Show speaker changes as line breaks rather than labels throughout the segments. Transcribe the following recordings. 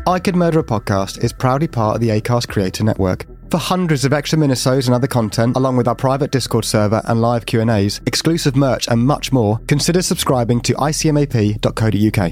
I Could Murder a Podcast is proudly part of the Acast Creator Network. For hundreds of extra minisodes and other content, along with our private Discord server and live Q&As, exclusive merch and much more, consider subscribing to icmap.co.uk.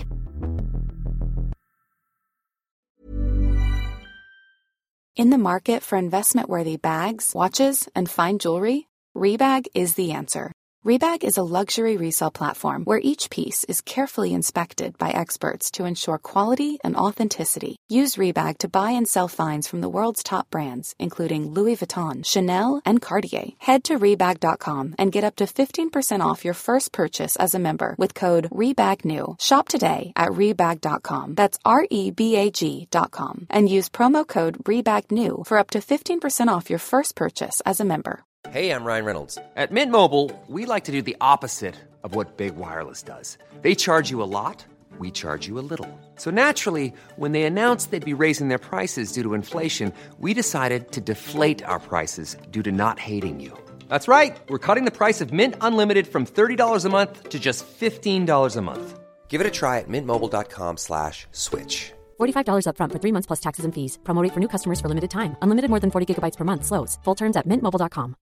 In the market for investment-worthy bags, watches, and fine jewelry, Rebag is the answer. Rebag is a luxury resale platform where each piece is carefully inspected by experts to ensure quality and authenticity. Use Rebag to buy and sell finds from the world's top brands, including Louis Vuitton, Chanel, and Cartier. Head to Rebag.com and get up to 15% off your first purchase as a member with code REBAGNEW. Shop today at Rebag.com. That's REBAG.com. And use promo code REBAGNEW for up to 15% off your first purchase as a member.
Hey, I'm Ryan Reynolds. At Mint Mobile, we like to do the opposite of what Big Wireless does. They charge you a lot, we charge you a little. So naturally, when they announced they'd be raising their prices due to inflation, we decided to deflate our prices due to not hating you. That's right. We're cutting the price of Mint Unlimited from $30 a month to just $15 a month. Give it a try at mintmobile.com/switch.
$45 up front for 3 months plus taxes and fees. Promo rate for new customers for limited time. Unlimited more than 40 gigabytes per month. Slows full terms at mintmobile.com.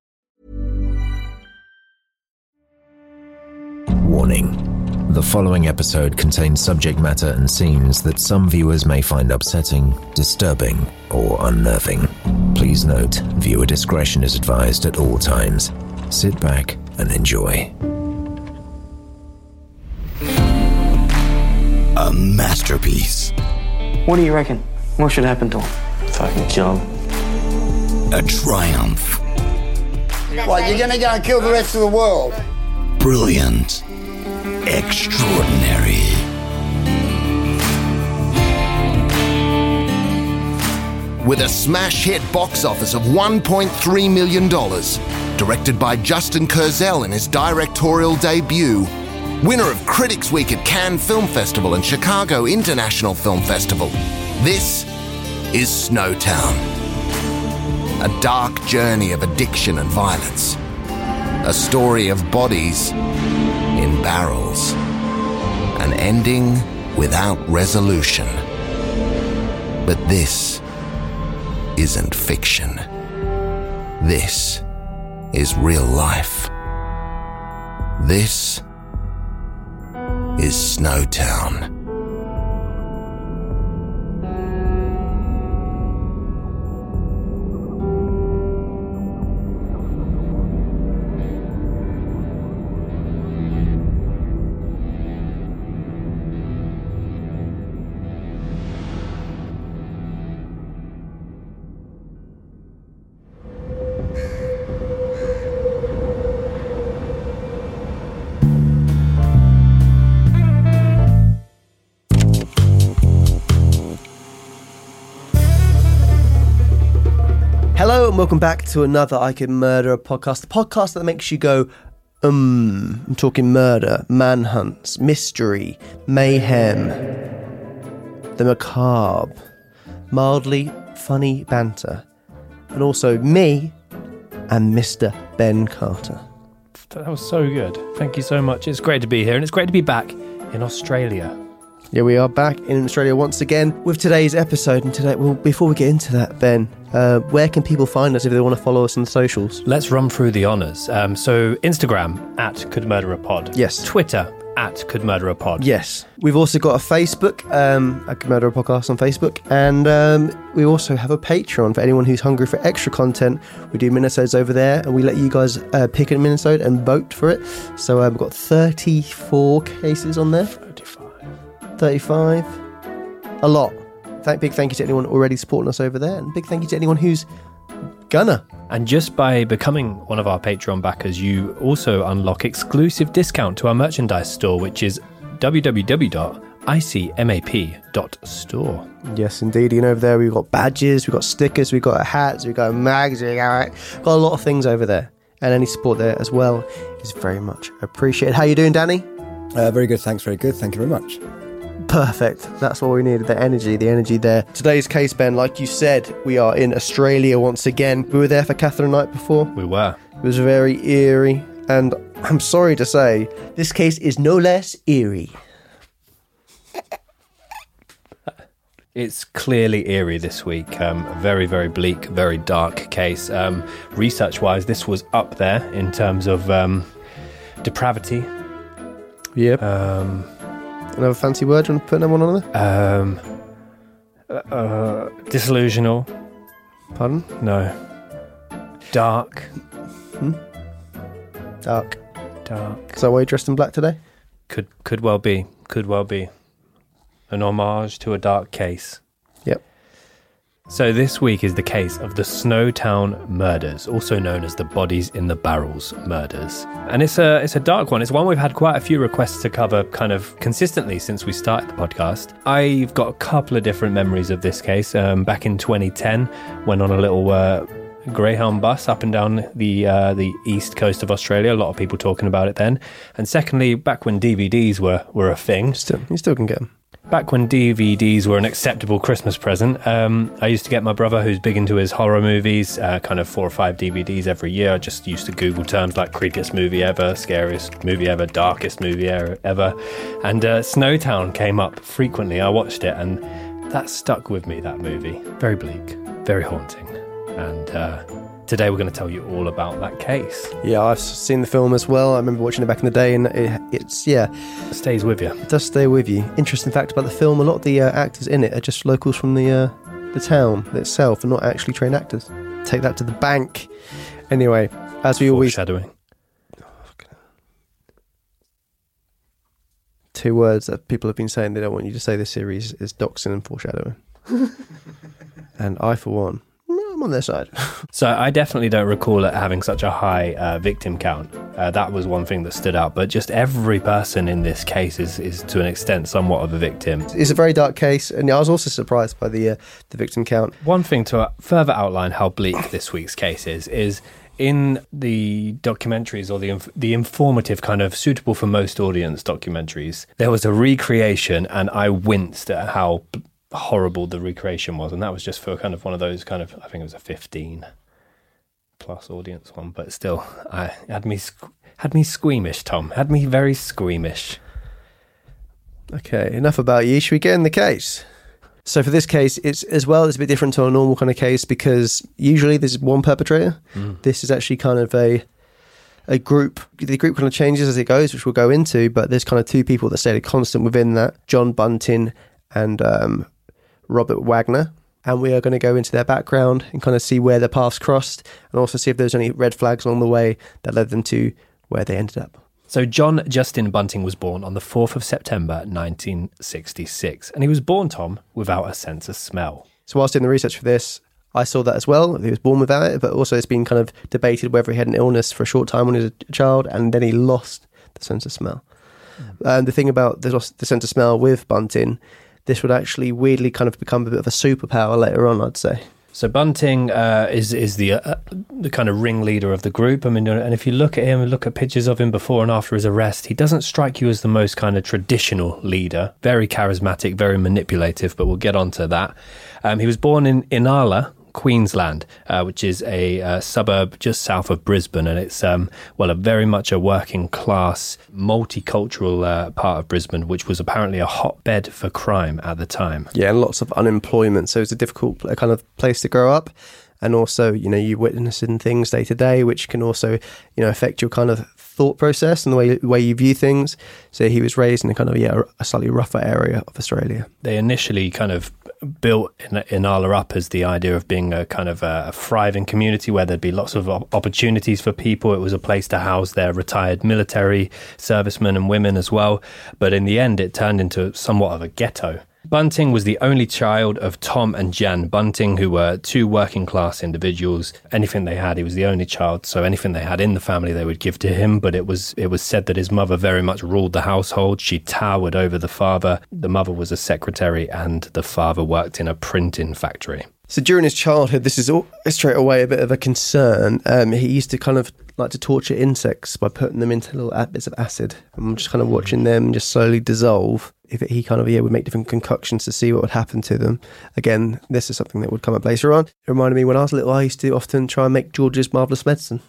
Warning. The following episode contains subject matter and scenes that some viewers may find upsetting, disturbing, or unnerving. Please note, viewer discretion is advised at all times. Sit back and enjoy.
A masterpiece.
What do you reckon? What should happen to him? Fucking kill him.
A triumph.
What, you're gonna go and kill the rest of the world?
Brilliant. Extraordinary. With a smash hit box office of $1.3 million, directed by Justin Kurzel in his directorial debut, winner of Critics' Week at Cannes Film Festival and Chicago International Film Festival, this is Snowtown. A dark journey of addiction and violence. A story of bodies in barrels. An ending without resolution. But this isn't fiction. This is real life. This is Snowtown.
Hello and welcome back to another I Could Murder a Podcast, the podcast that makes you go, I'm talking murder, manhunts, mystery, mayhem, the macabre, mildly funny banter, and also me and Mr. Ben Carter.
That was so good. Thank you so much. It's great to be here, and it's great to be back in Australia.
Yeah, we are back in Australia once again with today's episode. And today, well, before we get into that, Ben, where can people find us if they want to follow us on the socials?
Let's run through the honours. So Instagram at Could Murder a Pod.
Yes.
Twitter at Could Murder a Pod.
Yes. We've also got a Facebook, I Could Murder a Podcast on Facebook. And we also have a Patreon for anyone who's hungry for extra content. We do minisodes over there and we let you guys pick a minisode and vote for it. So we've got 34 cases on there. 35. A lot. Big thank you to anyone already supporting us over there, and big thank you to anyone who's gonna.
And just by becoming one of our Patreon backers, you also unlock exclusive discount to our merchandise store, which is www.icmap.store.
Yes, indeed. You know, over there we've got badges, we've got stickers, we've got hats, we've got mags, we've got a lot of things over there. And any support there as well is very much appreciated. How you doing, Danny?
Very good, thanks, very good. Thank you very much.
Perfect. That's what we needed, the energy there. Today's case, Ben, like you said, we are in Australia once again. We were there for Catherine night before.
We were.
It was very eerie, and I'm sorry to say, this case is no less eerie.
It's clearly eerie this week. A very, very bleak, very dark case. Research-wise, this was up there in terms of depravity.
Yep. Another fancy word? Do you want to put that one on there?
Disillusional.
Pardon?
No. Dark.
Dark.
Dark.
Is that why you're dressed in black today?
Could well be. Could well be. An homage to a dark case.
Yep.
So this week is the case of the Snowtown murders, also known as the Bodies in the Barrels murders. And it's a dark one. It's one we've had quite a few requests to cover kind of consistently since we started the podcast. I've got a couple of different memories of this case. Back in 2010, went on a little Greyhound bus up and down the east coast of Australia. A lot of people talking about it then. And secondly, back when DVDs were a thing.
You still can get them.
Back when DVDs were an acceptable Christmas present, I used to get my brother, who's big into his horror movies, kind of 4 or 5 DVDs every year. I just used to Google terms like creepiest movie ever, scariest movie ever, darkest movie ever. And Snowtown came up frequently. I watched it and that stuck with me, that movie. Very bleak, very haunting. And today we're going to tell you all about that case.
Yeah, I've seen the film as well. I remember watching it back in the day, and it
stays with you.
It does stay with you. Interesting fact about the film: a lot of the actors in it are just locals from the town itself, and not actually trained actors. Take that to the bank. Anyway, as we always
foreshadowing.
2 words that people have been saying they don't want you to say this series is doxing and foreshadowing. And I, for one, I'm on their side.
So I definitely don't recall it having such a high victim count. That was one thing that stood out. But just every person in this case is to an extent somewhat of a victim.
It's a very dark case, and I was also surprised by the victim count.
One thing to further outline how bleak this week's case is in the documentaries, or the informative kind of suitable for most audience documentaries, there was a recreation, and I winced at how horrible the recreation was, and that was just for kind of one of those kind of, I think it was a 15 plus audience one, but still, I had me squeamish, Tom. Had me very squeamish.
Okay, enough about you. Should we get in the case? So for this case, it's a bit different to a normal kind of case, because usually there's one perpetrator. This is actually kind of a group. The group kind of changes as it goes, which we'll go into, but there's kind of 2 people that stayed constant within that: John Bunting and Robert Wagner. And we are going to go into their background and kind of see where their paths crossed, and also see if there's any red flags along the way that led them to where they ended up.
So John Justin Bunting was born on the 4th of September 1966, and he was born, Tom, without a sense of smell.
So whilst doing the research for this, I saw that as well. He was born without it, but also it's been kind of debated whether he had an illness for a short time when he was a child, and then he lost the sense of smell. And the thing about the sense of smell with Bunting, this would actually weirdly kind of become a bit of a superpower later on, I'd say.
So Bunting is the kind of ringleader of the group. I mean, and if you look at him and look at pictures of him before and after his arrest, he doesn't strike you as the most kind of traditional leader. Very charismatic, very manipulative, but we'll get on to that. He was born in Inala, Queensland, which is a suburb just south of Brisbane, and it's a very much a working class, multicultural part of Brisbane, which was apparently a hotbed for crime at the time.
Yeah, and lots of unemployment, so it's a difficult kind of place to grow up. And also, you're witnessing things day to day, which can also, affect your kind of thought process and the way you view things. So he was raised in a kind of, a slightly rougher area of Australia.
They initially kind of built Inala up as the idea of being a kind of a thriving community where there'd be lots of opportunities for people. It was a place to house their retired military servicemen and women as well. But in the end, it turned into somewhat of a ghetto. Bunting was the only child of Tom and Jan Bunting, who were 2 working class individuals. Anything they had, he was the only child, so anything they had in the family they would give to him. But it was said that his mother very much ruled the household. She towered over the father. The mother was a secretary and the father worked in a printing factory.
So during his childhood, this is straight away a bit of a concern. He used to kind of like to torture insects by putting them into little bits of acid. I'm just kind of watching them just slowly dissolve. If he kind of would make different concoctions to see what would happen to them. Again, this is something that would come up later on. It reminded me when I was little, I used to often try and make George's Marvellous Medicine.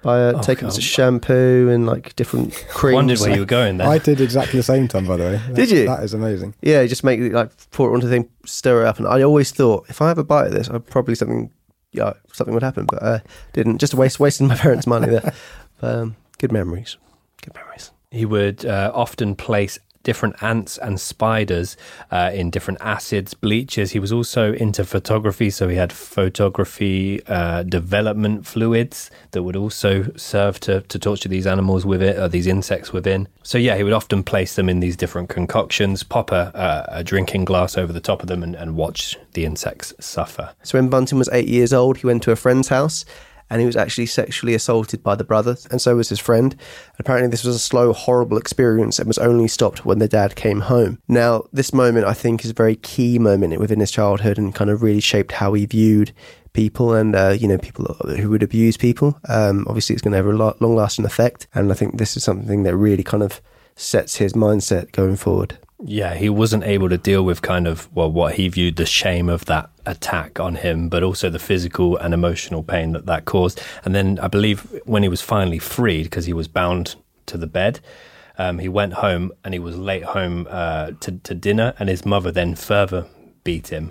by taking some shampoo and like different creams.
I wondered where you were going there.
I did exactly the same time, by the way.
Did you?
That is amazing.
Yeah, you just make it like pour it onto the thing, stir it up, and I always thought if I have a bite of this, I'd probably something would happen, but didn't. Just wasting my parents' money there. Good memories. Good memories.
He would often place different ants and spiders in different acids, bleaches. He was also into photography, so he had photography development fluids that would also serve to torture these animals with it, or these insects within. So yeah, he would often place them in these different concoctions, pop a drinking glass over the top of them and watch the insects suffer.
So when Bunting was 8 years old, he went to a friend's house, and he was actually sexually assaulted by the brother, and so was his friend. Apparently this was a slow, horrible experience and was only stopped when the dad came home. Now, this moment, I think, is a very key moment within his childhood and kind of really shaped how he viewed people and, people who would abuse people. Obviously, it's going to have a long-lasting effect, and I think this is something that really kind of sets his mindset going forward.
Yeah, he wasn't able to deal with kind of, what he viewed the shame of that attack on him, but also the physical and emotional pain that caused. And then I believe when he was finally freed, because he was bound to the bed, he went home and he was late home to dinner, and his mother then further beat him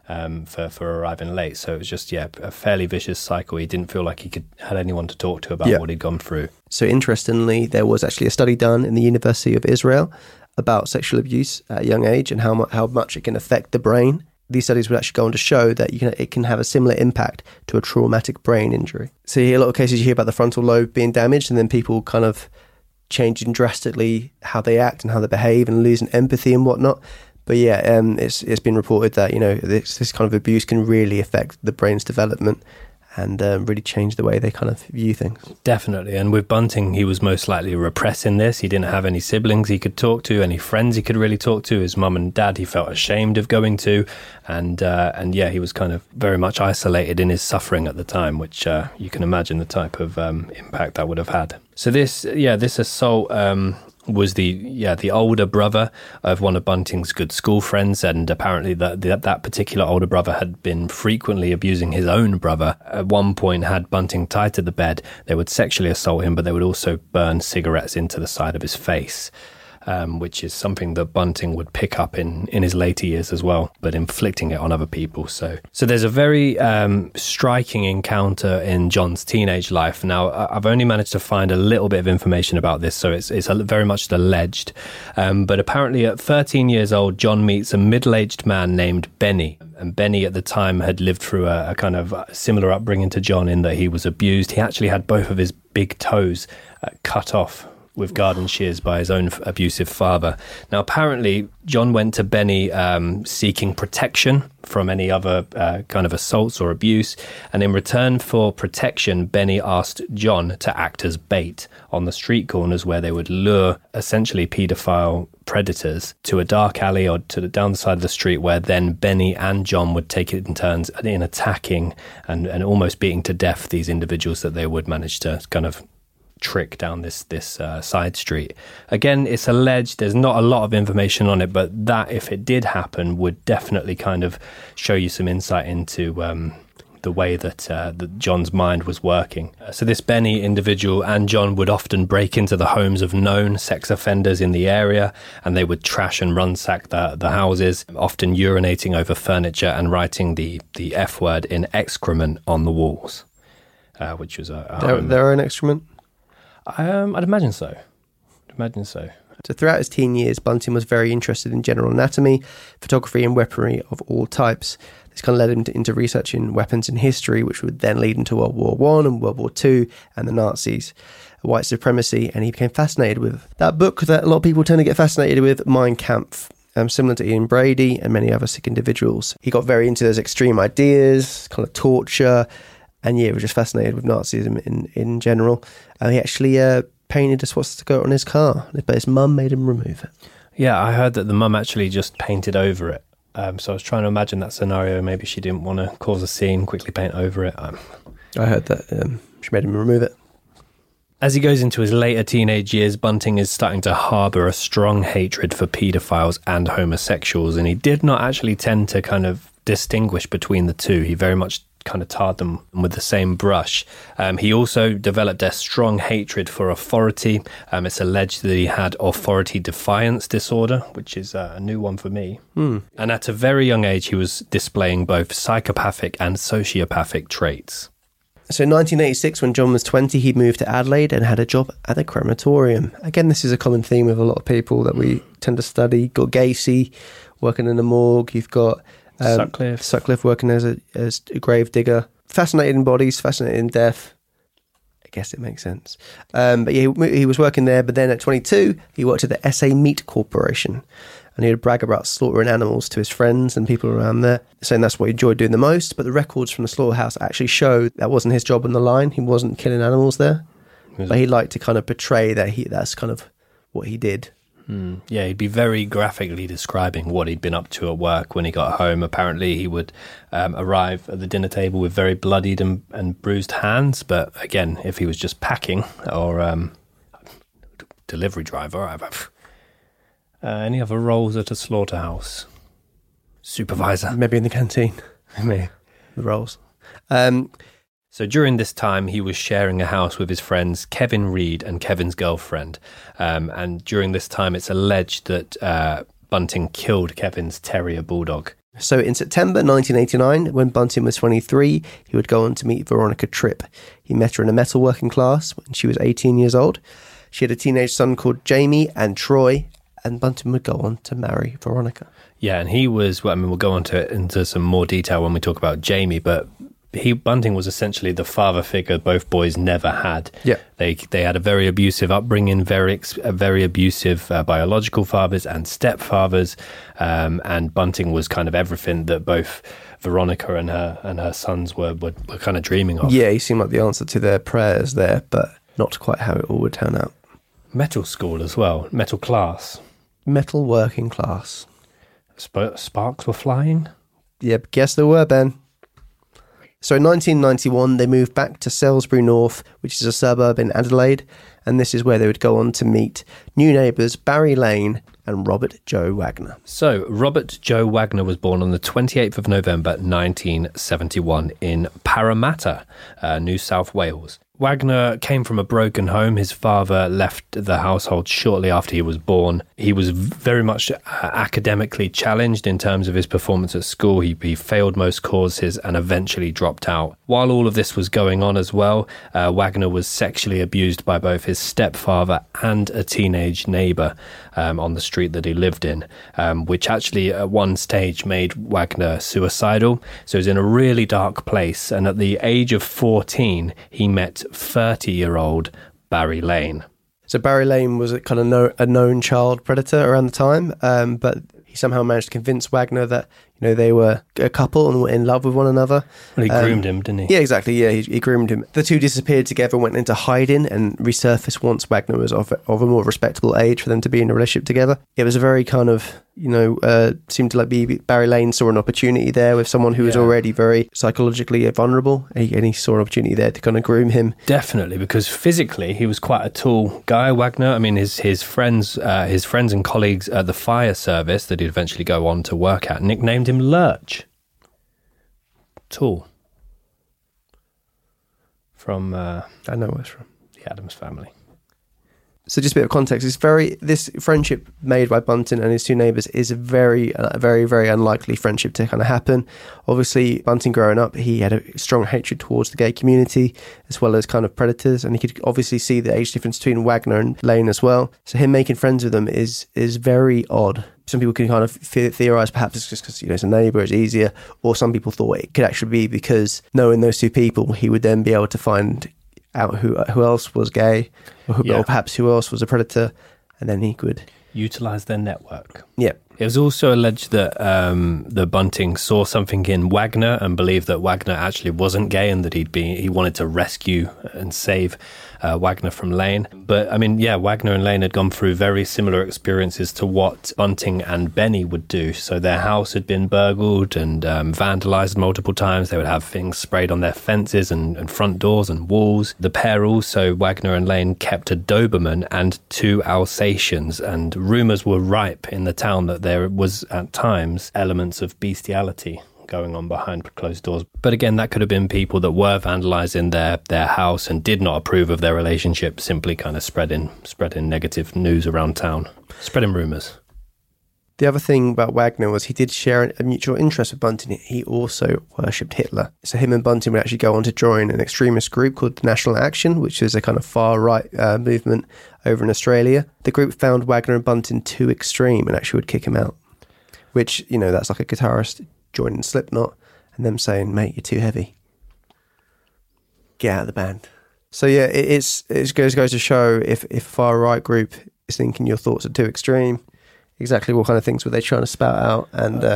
for arriving late. So it was just, a fairly vicious cycle. He didn't feel like he had anyone to talk to about what he'd gone through. So
interestingly, there was actually a study done in the University of Israel about sexual abuse at a young age and how much it can affect the brain. These studies would actually go on to show that it can have a similar impact to a traumatic brain injury. So a lot of cases you hear about the frontal lobe being damaged, and then people kind of changing drastically how they act and how they behave and losing empathy and whatnot. But it's been reported that this kind of abuse can really affect the brain's development and really change the way they kind of view things.
Definitely. And with Bunting, he was most likely repressing this. He didn't have any siblings he could talk to, any friends he could really talk to. His mum and dad, he felt ashamed of going to. And he was kind of very much isolated in his suffering at the time, which you can imagine the type of impact that would have had. So this assault was the older brother of one of Bunting's good school friends, and apparently that particular older brother had been frequently abusing his own brother. At one point, had Bunting tied to the bed, they would sexually assault him, but they would also burn cigarettes into the side of his face. Which is something that Bunting would pick up in his later years as well, but inflicting it on other people. So there's a very striking encounter in John's teenage life. Now, I've only managed to find a little bit of information about this, so it's very much alleged. But apparently at 13 years old, John meets a middle-aged man named Benny. And Benny at the time had lived through a kind of similar upbringing to John in that he was abused. He actually had both of his big toes cut off with garden shears by his own abusive father. Now, apparently, John went to Benny seeking protection from any other kind of assaults or abuse. And in return for protection, Benny asked John to act as bait on the street corners where they would lure essentially paedophile predators to a dark alley or down the side of the street, where then Benny and John would take it in turns in attacking and almost beating to death these individuals that they would manage to kind of trick down this side street. Again, it's alleged, there's not a lot of information on it, but that, if it did happen, would definitely kind of show you some insight into the way that John's mind was working. So this Benny individual and John would often break into the homes of known sex offenders in the area, and they would trash and ransack the houses, often urinating over furniture and writing the F word in excrement on the walls, which was
their own excrement?
I'd imagine so.
So throughout his teen years, Bunting was very interested in general anatomy, photography and weaponry of all types. This kind of led him into researching weapons in history, which would then lead into World War I and World War II and the Nazis, white supremacy, and he became fascinated with that book that a lot of people tend to get fascinated with, Mein Kampf. Similar to Ian Brady and many other sick individuals. He got very into those extreme ideas, kind of torture, and was just fascinated with Nazism in general. He actually painted a swastika on his car, but his mum made him remove it.
Yeah, I heard that the mum actually just painted over it. So I was trying to imagine that scenario. Maybe she didn't want to cause a scene, quickly paint over it.
I heard that she made him remove it.
As he goes into his later teenage years, Bunting is starting to harbour a strong hatred for paedophiles and homosexuals, and he did not actually tend to kind of distinguish between the two. He very much kind of tarred them with the same brush. He also developed a strong hatred for authority. It's alleged that he had authority defiance disorder, which is a new one for me. And at a very young age, he was displaying both psychopathic and sociopathic traits.
So in 1986, when John was 20, he moved to Adelaide and had a job at the crematorium. Again, this is a common theme with a lot of people that we tend to study. You've got Gacy working in the morgue. You've got Sutcliffe working as a grave digger. Fascinated in bodies, fascinated in death. I guess it makes sense. But yeah, he was working there. But then at 22, he worked at the SA Meat Corporation. And he would brag about slaughtering animals to his friends and people around there, saying that's what he enjoyed doing the most. But the records from the slaughterhouse actually show that wasn't his job on the line. He wasn't killing animals there. But he liked to kind of portray that that's kind of what he did.
Yeah, he'd be very graphically describing what he'd been up to at work when he got home. Apparently, he would arrive at the dinner table with very bloodied and bruised hands. But again, if he was just packing or delivery driver, any other roles at a slaughterhouse? Supervisor?
Maybe in the canteen.
Maybe.
The roles.
So during this time, he was sharing a house with his friends Kevin Reed and Kevin's girlfriend. And during this time, it's alleged that Bunting killed Kevin's terrier bulldog.
So in September 1989, when Bunting was 23, he would go on to meet Veronica Tripp. He met her in a metalworking class when she was 18 years old. She had a teenage son called Jamie and Troy, and Bunting would go on to marry Veronica.
Yeah, and he was, we'll go into some more detail when we talk about Jamie, but Bunting was essentially the father figure both boys never had.
Yeah.
They had a very abusive upbringing, very abusive biological fathers and stepfathers, and Bunting was kind of everything that both Veronica and her sons were kind of dreaming of.
Yeah, he seemed like the answer to their prayers there, but not quite how it all would turn out.
Metal school as well, metal class.
Metal working class.
Sparks were flying?
Yep, guess there were, Ben. So in 1991, they moved back to Salisbury North, which is a suburb in Adelaide, and this is where they would go on to meet new neighbours Barry Lane and Robert Joe Wagner.
So Robert Joe Wagner was born on the 28th of November 1971 in Parramatta, New South Wales. Wagner came from a broken home. His father left the household shortly after he was born. He was very much academically challenged in terms of his performance at school. He failed most courses and eventually dropped out. While all of this was going on as well, Wagner was sexually abused by both his stepfather and a teenage neighbour on the street that he lived in, which actually at one stage made Wagner suicidal. So he was in a really dark place. And at the age of 14, he met 30-year-old Barry Lane.
So Barry Lane was a kind of a known child predator around the time, but he somehow managed to convince Wagner that they were a couple and were in love with one another.
Well, he groomed him, didn't he?
Yeah, exactly. Yeah, he groomed him. The two disappeared together, went into hiding, and resurfaced once Wagner was of a more respectable age for them to be in a relationship together. It was a very kind of, seemed to be Barry Lane saw an opportunity there with someone who was already very psychologically vulnerable, and he saw an opportunity there to kind of groom him.
Definitely, because physically he was quite a tall guy, Wagner. I mean, his friends and colleagues at the fire service that he'd eventually go on to work at nicknamed him Lurch. Tall. From
I know where it's from.
The Addams Family.
So just a bit of context, this friendship made by Bunting and his two neighbours is a very, very unlikely friendship to kind of happen. Obviously, Bunting growing up, he had a strong hatred towards the gay community as well as kind of predators, and he could obviously see the age difference between Wagner and Lane as well. So him making friends with them is very odd. Some people can kind of theorise perhaps it's just because it's a neighbour, it's easier, or some people thought it could actually be because knowing those two people, he would then be able to find out who else was gay, or perhaps who else was a predator, and then he could
utilise their network.
Yeah.
It was also alleged that the Bunting saw something in Wagner and believed that Wagner actually wasn't gay and that he wanted to rescue and save Wagner from Lane. But I mean, Wagner and Lane had gone through very similar experiences to what Bunting and Benny would do. So their house had been burgled and vandalised multiple times. They would have things sprayed on their fences and front doors and walls. The pair also, Wagner and Lane, kept a Doberman and 2 Alsatians, and rumours were ripe in the town that there was at times elements of bestiality going on behind closed doors. But again, that could have been people that were vandalising their house and did not approve of their relationship, simply kind of spreading negative news around town, spreading rumours.
The other thing about Wagner was he did share a mutual interest with Bunting. He also worshipped Hitler. So him and Bunting would actually go on to join an extremist group called the National Action, which is a kind of far-right movement over in Australia. The group found Wagner and Bunting too extreme and actually would kick him out, which, you know, that's like a guitarist joining Slipknot and them saying, mate, you're too heavy. Get out of the band. So yeah, it goes to show if a far-right group is thinking your thoughts are too extreme, exactly what kind of things were they trying to spout out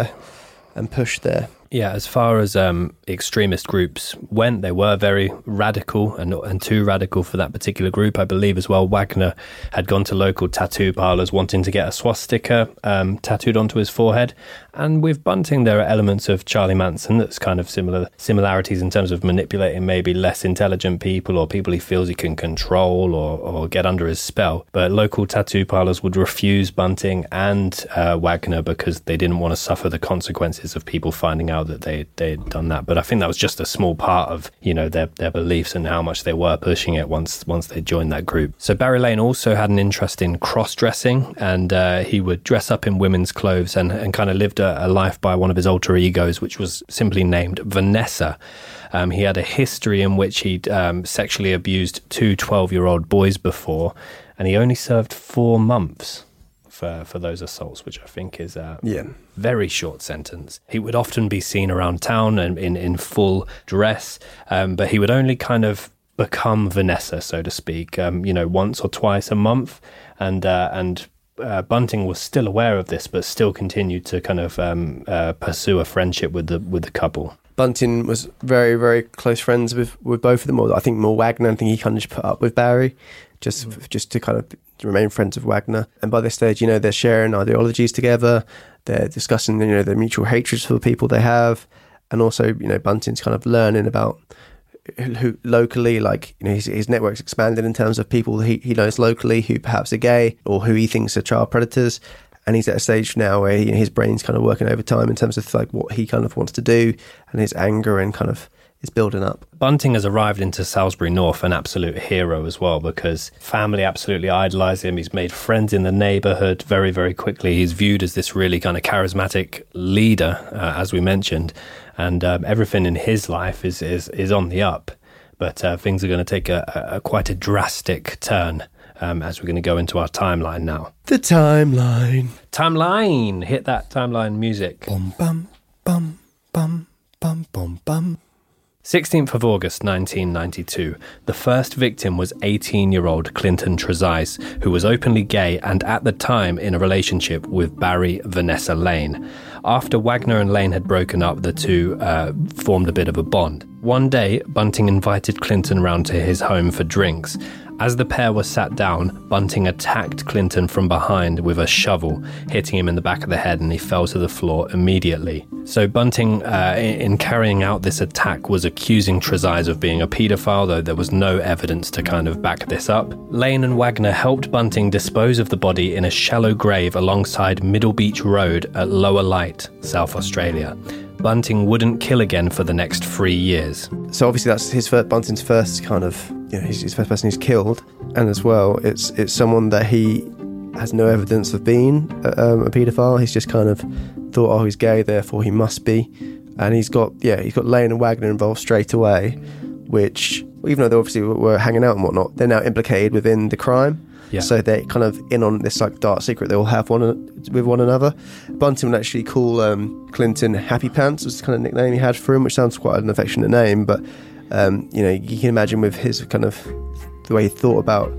and push there?
Yeah, as far as extremist groups went, they were very radical and too radical for that particular group. I believe as well, Wagner had gone to local tattoo parlours wanting to get a swastika tattooed onto his forehead. And with Bunting, there are elements of Charlie Manson that's kind of similarities in terms of manipulating maybe less intelligent people or people he feels he can control or get under his spell. But local tattoo parlours would refuse Bunting and Wagner because they didn't want to suffer the consequences of people finding out that they'd done that. But I think that was just a small part of, you know, their beliefs and how much they were pushing it once they joined that group. So Barry Lane also had an interest in cross-dressing, and he would dress up in women's clothes and kind of lived a life by one of his alter egos, which was simply named Vanessa. He had a history in which he'd sexually abused 2 12-year-old boys before, and he only served 4 months for those assaults, which I think is a very short sentence. He would often be seen around town and in full dress, but he would only kind of become Vanessa, so to speak, once or twice a month, and Bunting was still aware of this, but still continued to kind of pursue a friendship with the couple.
Bunting was very, very close friends with both of them. Or I think more Wagner. I think he kind of just put up with Barry just to kind of remain friends with Wagner. And by this stage, you know, they're sharing ideologies together. They're discussing, you know, their mutual hatreds for the people they have. And also, you know, Bunting's kind of learning about who locally, like, you know, his network's expanded in terms of people he knows locally who perhaps are gay or who he thinks are child predators. And he's at a stage now where his brain's kind of working overtime in terms of like what he kind of wants to do, and his anger and kind of is building up.
Bunting has arrived into Salisbury North an absolute hero as well, because family absolutely idolise him. He's made friends in the neighbourhood very, very quickly. He's viewed as this really kind of charismatic leader, as we mentioned, and everything in his life is on the up. But things are going to take a quite a drastic turn as we're going to go into our timeline now.
The timeline.
Timeline! Hit that timeline music.
Bum, bum, bum, bum, bum, bum, bum.
16th of August 1992, the first victim was 18-year-old Clinton Trezise, who was openly gay and at the time in a relationship with Barry Vanessa Lane. After Wagner and Lane had broken up, the two formed a bit of a bond. One day, Bunting invited Clinton round to his home for drinks. As the pair were sat down, Bunting attacked Clinton from behind with a shovel, hitting him in the back of the head, and he fell to the floor immediately. So Bunting, in carrying out this attack, was accusing Trezise of being a paedophile, though there was no evidence to kind of back this up. Lane and Wagner helped Bunting dispose of the body in a shallow grave alongside Middle Beach Road at Lower Light, South Australia. Bunting wouldn't kill again for the next 3 years.
So obviously that's Bunting's first kind of, you know, his first person he's killed, and as well, it's someone that he has no evidence of being a paedophile. He's just kind of thought, oh, he's gay, therefore he must be, and he's got Lane and Wagner involved straight away, which, even though they obviously were hanging out and whatnot, they're now implicated within the crime. Yeah. So they're kind of in on this like dark secret they all have with one another. Bunting would actually call Clinton Happy Pants, was the kind of nickname he had for him, which sounds quite an affectionate name, but you know, you can imagine with his kind of the way he thought about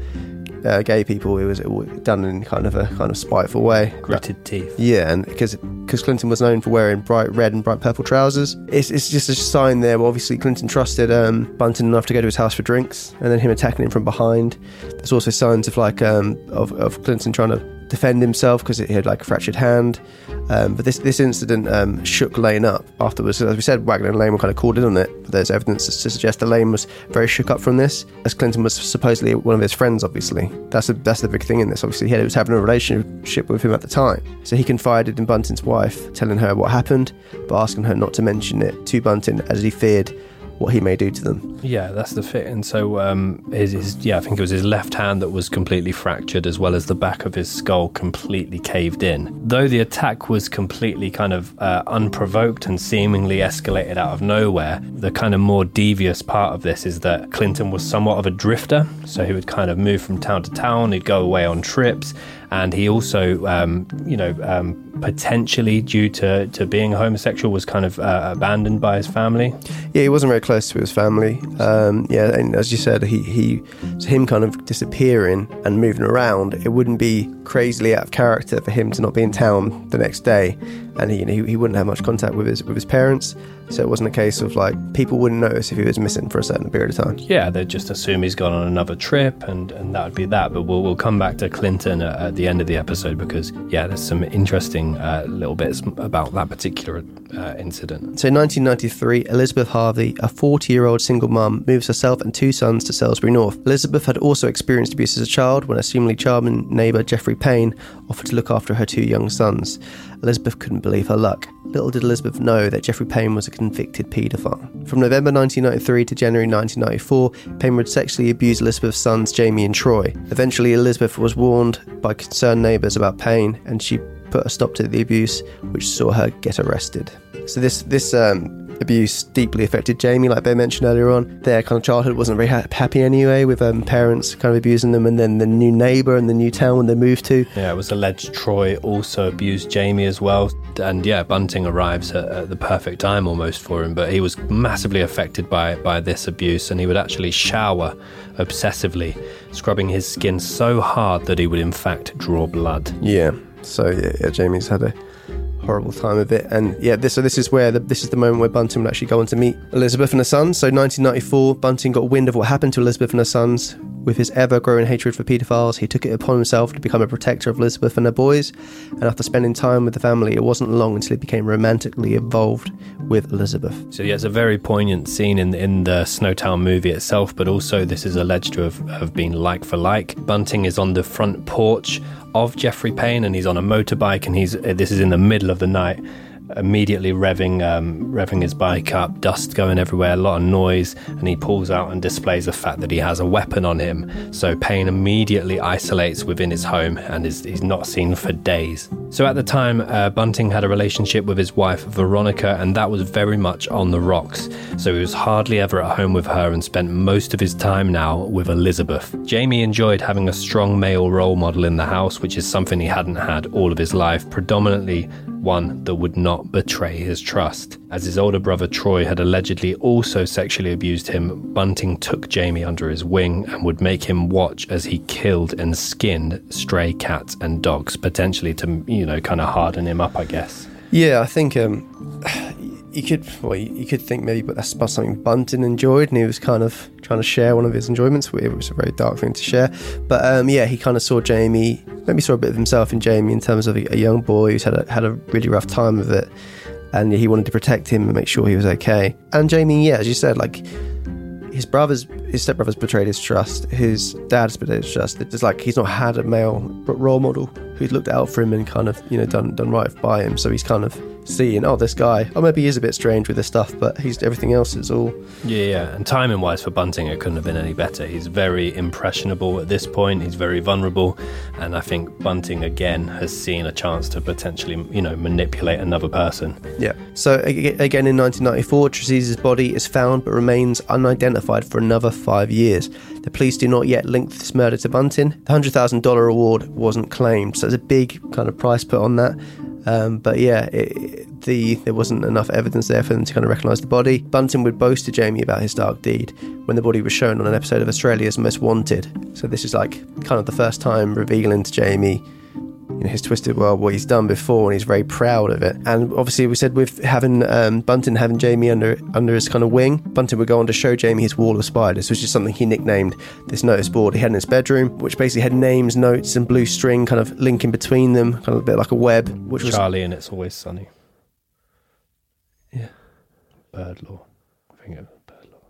gay people, it was done in kind of spiteful way.
Gritted teeth.
Yeah, and because Clinton was known for wearing bright red and bright purple trousers, it's just a sign there. Well, obviously Clinton trusted Bunting enough to go to his house for drinks, and then him attacking him from behind. There's also signs of like of Clinton trying to defend himself because he had like a fractured hand. But this incident shook Lane up afterwards. As we said, Wagner and Lane were kind of called in on it, but there's evidence to suggest that Lane was very shook up from this, as Clinton was supposedly one of his friends, obviously. That's the big thing in this, obviously. He was having a relationship with him at the time. So he confided in Bunting's wife, telling her what happened, but asking her not to mention it to Bunting, as he feared what he may do to them.
Yeah, that's the fit. And so I think it was his left hand that was completely fractured, as well as the back of his skull completely caved in. Though the attack was completely kind of unprovoked and seemingly escalated out of nowhere, the kind of more devious part of this is that Clinton was somewhat of a drifter. So he would kind of move from town to town, he'd go away on trips, and he also, potentially due to being homosexual, was kind of abandoned by his family.
Yeah, he wasn't very close to his family. And as you said, him kind of disappearing and moving around, it wouldn't be crazily out of character for him to not be in town the next day, and he wouldn't have much contact with his parents. So it wasn't a case of like people wouldn't notice if he was missing for a certain period of time. Yeah,
they'd just assume he's gone on another trip, and that would be that. But we'll come back to Clinton at the end of the episode, because there's some interesting little bits about that particular incident.
So in 1993, Elizabeth Harvey, a 40-year-old single mum, moves herself and 2 sons to Salisbury North. Elizabeth had also experienced abuse as a child when a seemingly charming neighbour, Geoffrey Payne, offered to look after her 2 young sons. Elizabeth couldn't believe her luck. Little did Elizabeth know that Geoffrey Payne was a convicted paedophile. From November 1993 to January 1994, Payne would sexually abuse Elizabeth's sons, Jamie and Troy. Eventually, Elizabeth was warned by concerned neighbours about Payne, and she put a stop to the abuse, which saw her get arrested. So this abuse deeply affected Jamie, like Ben mentioned earlier on. Their kind of childhood wasn't very happy anyway, with parents kind of abusing them, and then the new neighbour and the new town when they moved to.
Yeah, it was alleged Troy also abused Jamie as well. And Bunting arrives at the perfect time almost for him, but he was massively affected by this abuse, and he would actually shower obsessively, scrubbing his skin so hard that he would in fact draw blood.
Yeah, so Jamie's had a horrible time of it. And this is the moment where Bunting would actually go on to meet Elizabeth and her sons. So 1994, Bunting got wind of what happened to Elizabeth and her sons. With his ever-growing hatred for paedophiles, he took it upon himself to become a protector of Elizabeth and her boys. And after spending time with the family, it wasn't long until he became romantically involved with Elizabeth.
So it's a very poignant scene in the Snowtown movie itself, but also this is alleged to have been like for like. Bunting is on the front porch of Geoffrey Payne, and he's on a motorbike, and this is in the middle of the night, immediately revving his bike up, dust going everywhere, a lot of noise, and he pulls out and displays the fact that he has a weapon on him. So Payne immediately isolates within his home, and he's not seen for days. So at the time, Bunting had a relationship with his wife Veronica, and that was very much on the rocks. So he was hardly ever at home with her, and spent most of his time now with Elizabeth. Jamie enjoyed having a strong male role model in the house, which is something he hadn't had all of his life, predominantly one that would not betray his trust. As his older brother Troy had allegedly also sexually abused him, Bunting took Jamie under his wing and would make him watch as he killed and skinned stray cats and dogs, potentially to, kind of harden him up, I guess.
Yeah, I think you could think maybe, but that's something Bunting enjoyed, and he was kind of trying to share one of his enjoyments. It was a very dark thing to share, but he kind of saw Jamie, maybe saw a bit of himself in Jamie in terms of a young boy who's had a really rough time with it, and he wanted to protect him and make sure he was okay. And Jamie, as you said, like his stepbrothers betrayed his trust, his dad's betrayed his trust. It's like he's not had a male role model who'd looked out for him and kind of done right by him. So he's kind of seeing, this guy, maybe he is a bit strange with this stuff, but everything else is all...
Yeah, and timing wise for Bunting, it couldn't have been any better. He's very impressionable at this point, he's very vulnerable, and I think Bunting again has seen a chance to potentially manipulate another person.
Yeah. So again in 1994, Trezise's body is found but remains unidentified for another 5 years. The police do not yet link this murder to Bunting. The $100,000 reward wasn't claimed, so there's a big kind of price put on that. There wasn't enough evidence there for them to kind of recognise the body. Bunting would boast to Jamie about his dark deed when the body was shown on an episode of Australia's Most Wanted. So this is like kind of the first time revealing to Jamie his twisted world, what he's done before, and he's very proud of it. And obviously, we said with having Bunting having Jamie under his kind of wing, Bunting would go on to show Jamie his wall of spiders, which is something he nicknamed this notice board he had in his bedroom, which basically had names, notes, and blue string kind of linking between them, kind of a bit like a web. Which was
Charlie and It's Always Sunny.
Yeah.
Bird Law. I think it was Bird Law.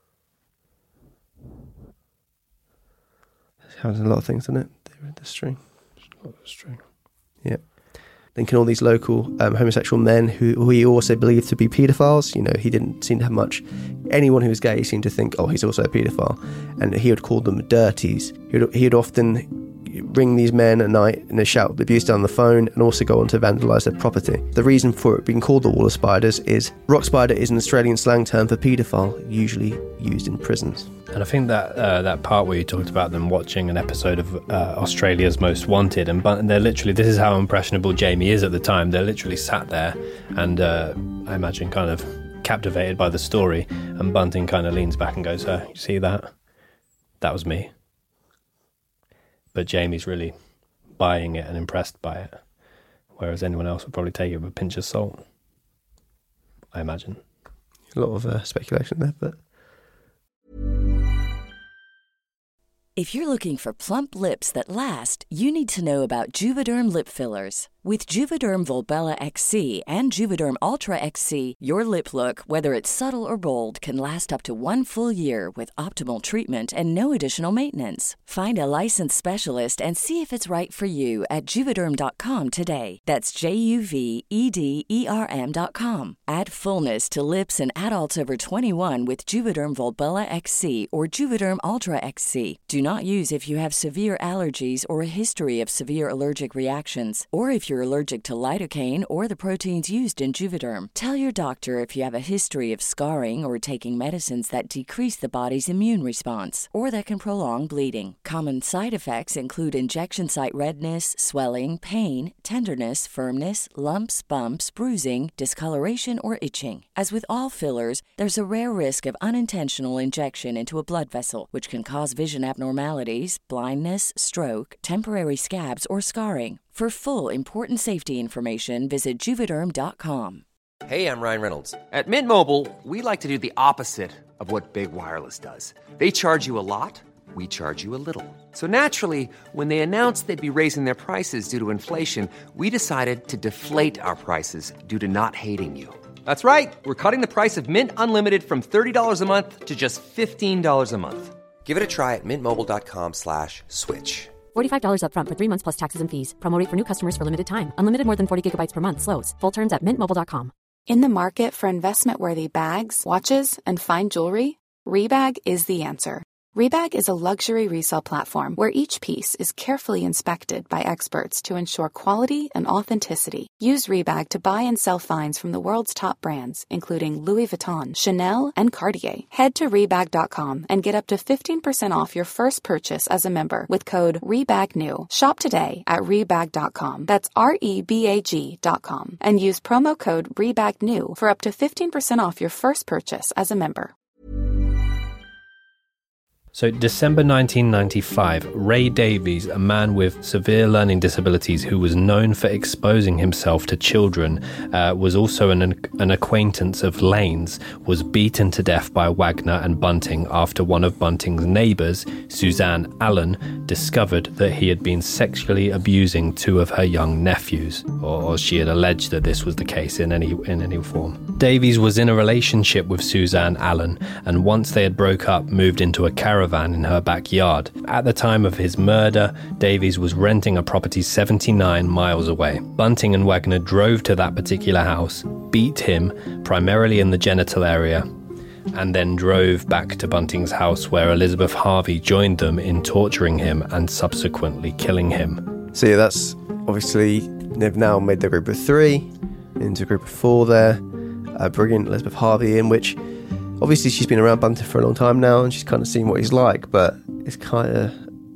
It has a lot of things in it. The string.
The string.
Yeah. Linking all these local homosexual men who he also believed to be paedophiles. He didn't seem to have much. Anyone who was gay seemed to think, oh, he's also a paedophile. And he would call them dirties. He'd often ring these men at night and they shout abuse down the phone and also go on to vandalise their property. The reason for it being called the Wall of Spiders is rock spider is an Australian slang term for paedophile, usually used in prisons.
And I think that part where you talked about them watching an episode of Australia's Most Wanted, and they're literally, this is how impressionable Jamie is at the time. They're literally sat there and I imagine kind of captivated by the story, and Bunting kind of leans back and goes, you see that? That was me. But Jamie's really buying it and impressed by it, whereas anyone else would probably take it with a pinch of salt, I imagine.
A lot of speculation there, but...
If you're looking for plump lips that last, you need to know about Juvederm lip fillers. With Juvederm Volbella XC and Juvederm Ultra XC, your lip look, whether it's subtle or bold, can last up to 1 full year with optimal treatment and no additional maintenance. Find a licensed specialist and see if it's right for you at Juvederm.com today. That's JUVEDERM.com. Add fullness to lips in adults over 21 with Juvederm Volbella XC or Juvederm Ultra XC. Do not use if you have severe allergies or a history of severe allergic reactions, or if you're allergic to lidocaine or the proteins used in Juvederm. Tell your doctor if you have a history of scarring or taking medicines that decrease the body's immune response or that can prolong bleeding. Common side effects include injection site redness, swelling, pain, tenderness, firmness, lumps, bumps, bruising, discoloration, or itching. As with all fillers, there's a rare risk of unintentional injection into a blood vessel, which can cause vision abnormalities, blindness, stroke, temporary scabs, or scarring. For full, important safety information, visit Juvederm.com.
Hey, I'm Ryan Reynolds. At Mint Mobile, we like to do the opposite of what Big Wireless does. They charge you a lot, we charge you a little. So naturally, when they announced they'd be raising their prices due to inflation, we decided to deflate our prices due to not hating you. That's right. We're cutting the price of Mint Unlimited from $30 a month to just $15 a month. Give it a try at mintmobile.com/switch.
$45 up front for 3 months plus taxes and fees. Promo rate for new customers for limited time. Unlimited more than 40 gigabytes per month. Slows full terms at mintmobile.com.
In the market for investment-worthy bags, watches, and fine jewelry, Rebag is the answer. Rebag is a luxury resale platform where each piece is carefully inspected by experts to ensure quality and authenticity. Use Rebag to buy and sell finds from the world's top brands, including Louis Vuitton, Chanel, and Cartier. Head to Rebag.com and get up to 15% off your first purchase as a member with code REBAGNEW. Shop today at Rebag.com. That's REBAG.com. And use promo code REBAGNEW for up to 15% off your first purchase as a member.
So December 1995, Ray Davies, a man with severe learning disabilities who was known for exposing himself to children, was also an acquaintance of Lane's, was beaten to death by Wagner and Bunting after one of Bunting's neighbours, Suzanne Allen, discovered that he had been sexually abusing 2 of her young nephews, or she had alleged that this was the case in any form. Davies was in a relationship with Suzanne Allen, and once they had broke up, moved into a caravan in her backyard. At the time of his murder, Davies was renting a property 79 miles away. Bunting and Wagner drove to that particular house, beat him, primarily in the genital area, and then drove back to Bunting's house where Elizabeth Harvey joined them in torturing him and subsequently killing him.
So yeah, that's obviously, they've now made their group of 3 into a group of 4 there, bringing Elizabeth Harvey in, which obviously she's been around Bunting for a long time now and she's kind of seen what he's like, but it's kind of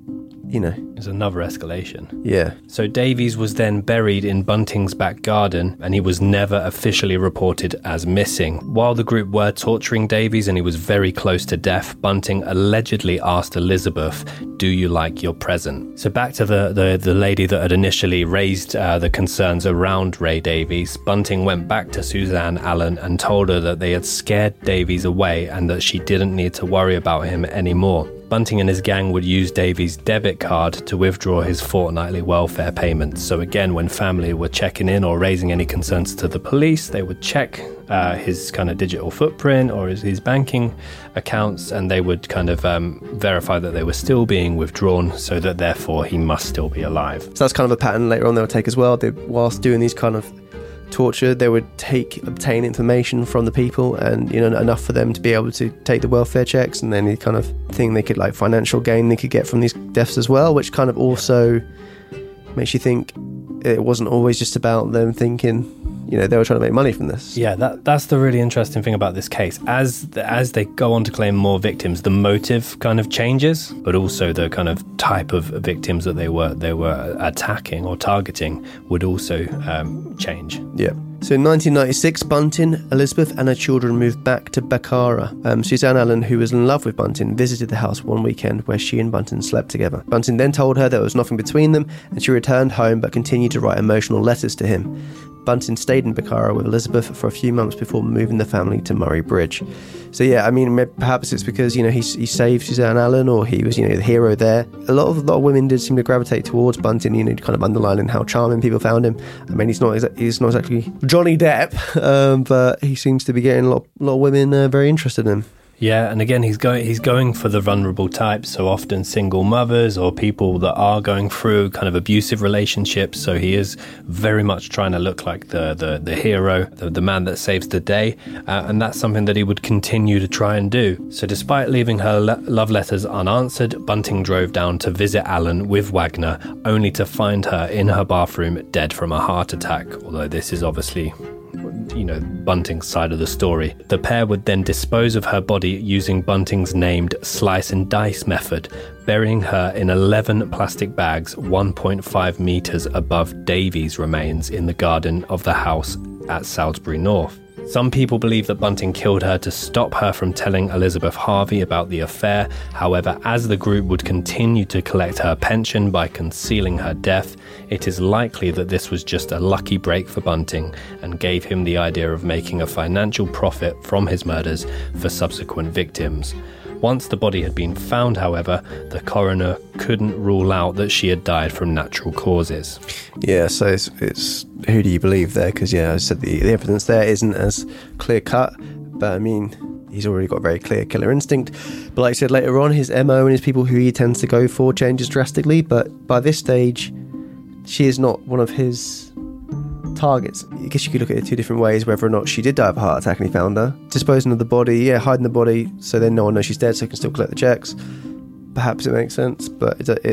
you know.
It's another escalation.
Yeah.
So Davies was then buried in Bunting's back garden, and he was never officially reported as missing. While the group were torturing Davies and he was very close to death, Bunting allegedly asked Elizabeth, "Do you like your present?" So back to the lady that had initially raised the concerns around Ray Davies, Bunting went back to Suzanne Allen and told her that they had scared Davies away and that she didn't need to worry about him anymore. Bunting and his gang would use Davies' debit card to withdraw his fortnightly welfare payments. So again, when family were checking in or raising any concerns to the police, they would check his kind of digital footprint or his banking accounts, and they would kind of verify that they were still being withdrawn, so that therefore he must still be alive.
So that's kind of a pattern later on they would take as well. Whilst doing these kind of torture, they would obtain information from the people, and enough for them to be able to take the welfare checks, and any kind of thing they could, like financial gain they could get from these deaths as well, which kind of also makes you think it wasn't always just about them thinking they were trying to make money from this.
Yeah, that's the really interesting thing about this case. As they go on to claim more victims, the motive kind of changes, but also the kind of type of victims that they were attacking or targeting would also change.
Yeah. So in 1996, Bunting, Elizabeth and her children moved back to Bakara. Suzanne Allen, who was in love with Bunting, visited the house one weekend where she and Bunting slept together. Bunting then told her there was nothing between them, and she returned home but continued to write emotional letters to him. Bunting stayed in Bakara with Elizabeth for a few months before moving the family to Murray Bridge. So yeah, I mean, perhaps it's because he saved Suzanne Allen, or he was the hero there. A lot of women did seem to gravitate towards Bunting, kind of underlining how charming people found him. I mean, he's not exactly Johnny Depp, but he seems to be getting a lot of women very interested in him.
Yeah, and again, he's going for the vulnerable types, so often single mothers or people that are going through kind of abusive relationships. So he is very much trying to look like the hero, the man that saves the day, and that's something that he would continue to try and do. So despite leaving her love letters unanswered, Bunting drove down to visit Allen with Wagner, only to find her in her bathroom dead from a heart attack, although this is obviously Bunting's side of the story. The pair would then dispose of her body using Bunting's named slice and dice method, burying her in 11 plastic bags 1.5 metres above Davies' remains in the garden of the house at Salisbury North. Some people believe that Bunting killed her to stop her from telling Elizabeth Harvey about the affair. However, as the group would continue to collect her pension by concealing her death, it is likely that this was just a lucky break for Bunting and gave him the idea of making a financial profit from his murders for subsequent victims. Once the body had been found, however, the coroner couldn't rule out that she had died from natural causes.
Yeah, so it's who do you believe there? Because, yeah, as I said, the evidence there isn't as clear-cut, but, I mean, he's already got a very clear killer instinct. But like I said, later on, his MO and his people who he tends to go for changes drastically, but by this stage, she is not one of his targets. I guess you could look at it two different ways, whether or not she did die of a heart attack and he found her. Disposing of the body, hiding the body so then no one knows she's dead, so he can still collect the checks. Perhaps it makes sense, but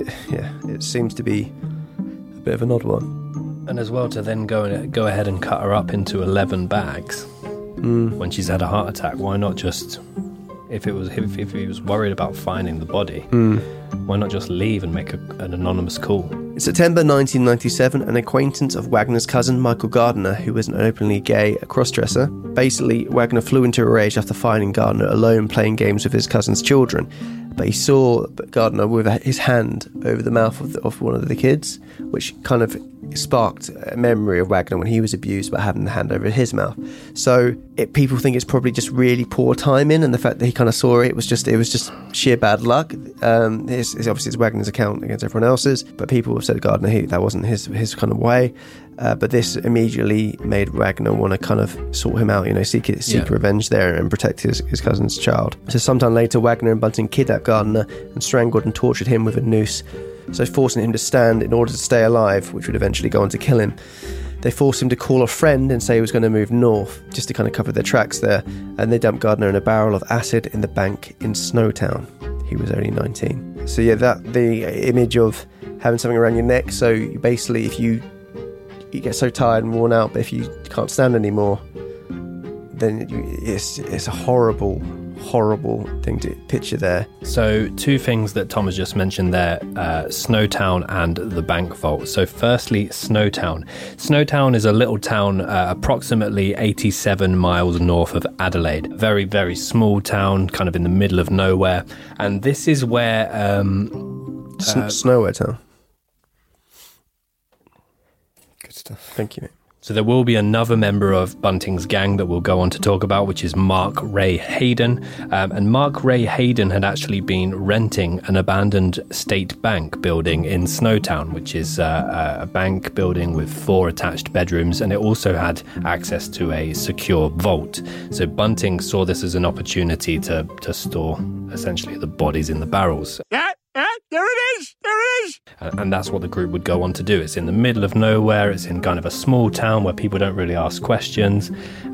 it seems to be a bit of an odd one.
And as well, to then go ahead and cut her up into 11 bags when she's had a heart attack. Why not just, if he was worried about finding the body, why not just leave and make an anonymous call?
In September 1997, an acquaintance of Wagner's cousin, Michael Gardner, who was an openly gay crossdresser, basically, Wagner flew into a rage after finding Gardner alone playing games with his cousin's children. But he saw Gardner with his hand over the mouth of one of the kids, which kind of sparked a memory of Wagner when he was abused by having the hand over his mouth. So people think it's probably just really poor timing, and the fact that he kind of saw it was just sheer bad luck. Obviously it's Wagner's account against everyone else's, but people have said Gardner that wasn't his kind of way. But this immediately made Wagner want to kind of sort him out, seek revenge there and protect his cousin's child. So sometime later, Wagner and Bunting kidnapped Gardner and strangled and tortured him with a noose, so forcing him to stand in order to stay alive, which would eventually go on to kill him. They forced him to call a friend and say he was going to move north, just to kind of cover their tracks there, and they dumped Gardner in a barrel of acid in the bank in Snowtown. He was only 19. So yeah, the image of having something around your neck, so basically if you get so tired and worn out, but if you can't stand anymore, then it's a horrible horrible thing to picture there.
So 2 things that Tom has just mentioned there, Snowtown and the bank vault. So firstly, Snowtown. Snowtown is a little town approximately 87 miles north of Adelaide. Very, very small town, kind of in the middle of nowhere. And this is where...
Snowwhere Town.
Good stuff.
Thank you, mate.
So there will be another member of Bunting's gang that we'll go on to talk about, which is Mark Ray Hayden. And Mark Ray Hayden had actually been renting an abandoned state bank building in Snowtown, which is a bank building with 4 attached bedrooms, and it also had access to a secure vault. So Bunting saw this as an opportunity to store essentially the bodies in the barrels.
There it is! There it is!
And that's what the group would go on to do. It's in the middle of nowhere. It's in kind of a small town where people don't really ask questions.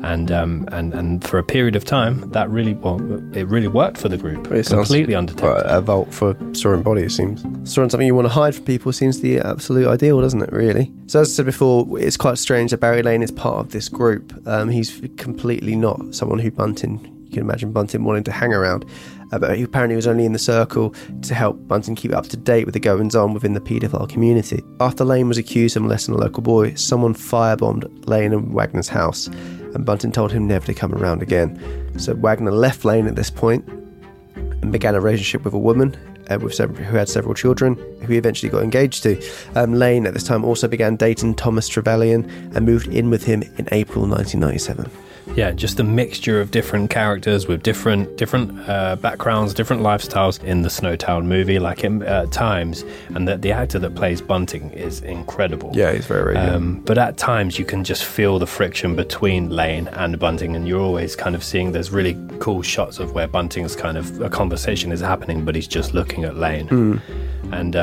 And for a period of time, that really, it really worked for the group.
It
completely undetected.
A vault for storing bodies seems. Storing something you want to hide from people seems the absolute ideal, doesn't it, really? So as I said before, it's quite strange that Barry Lane is part of this group. He's completely not someone who Bunting, you can imagine Bunting wanting to hang around. But he apparently was only in the circle to help Bunting keep up to date with the goings-on within the paedophile community. After Lane was accused of molesting a local boy, someone firebombed Lane and Wagner's house, and Bunting told him never to come around again. So Wagner left Lane at this point and began a relationship with a woman who had several children, who he eventually got engaged to. Lane at this time also began dating Thomas Trevelyan and moved in with him in April 1997.
Yeah, just a mixture of different characters with different backgrounds, different lifestyles in the Snowtown movie, like at times. And the actor that plays Bunting is incredible.
Yeah, he's very good.
But at times you can just feel the friction between Lane and Bunting, and you're always kind of seeing there's really cool shots of where Bunting's kind of a conversation is happening, but he's just looking at Lane. And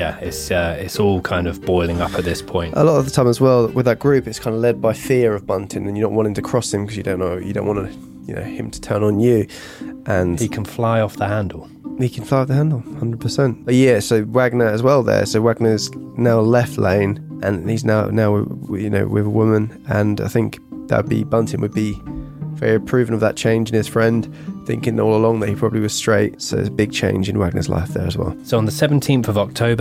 it's all kind of boiling up at this point.
A lot of the time as well with that group, it's kind of led by fear of Bunting, and you're not wanting to cross him because you don't want to, him to turn on you. And
he can fly off the handle.
He can fly off the handle, 100%. But yeah, so Wagner as well there. So Wagner's now left Lane, and he's now with a woman. And I think Bunting would be very approving of that change in his friend, thinking all along that he probably was straight. So there's a big change in Wagner's life there as well.
So on the 17th of October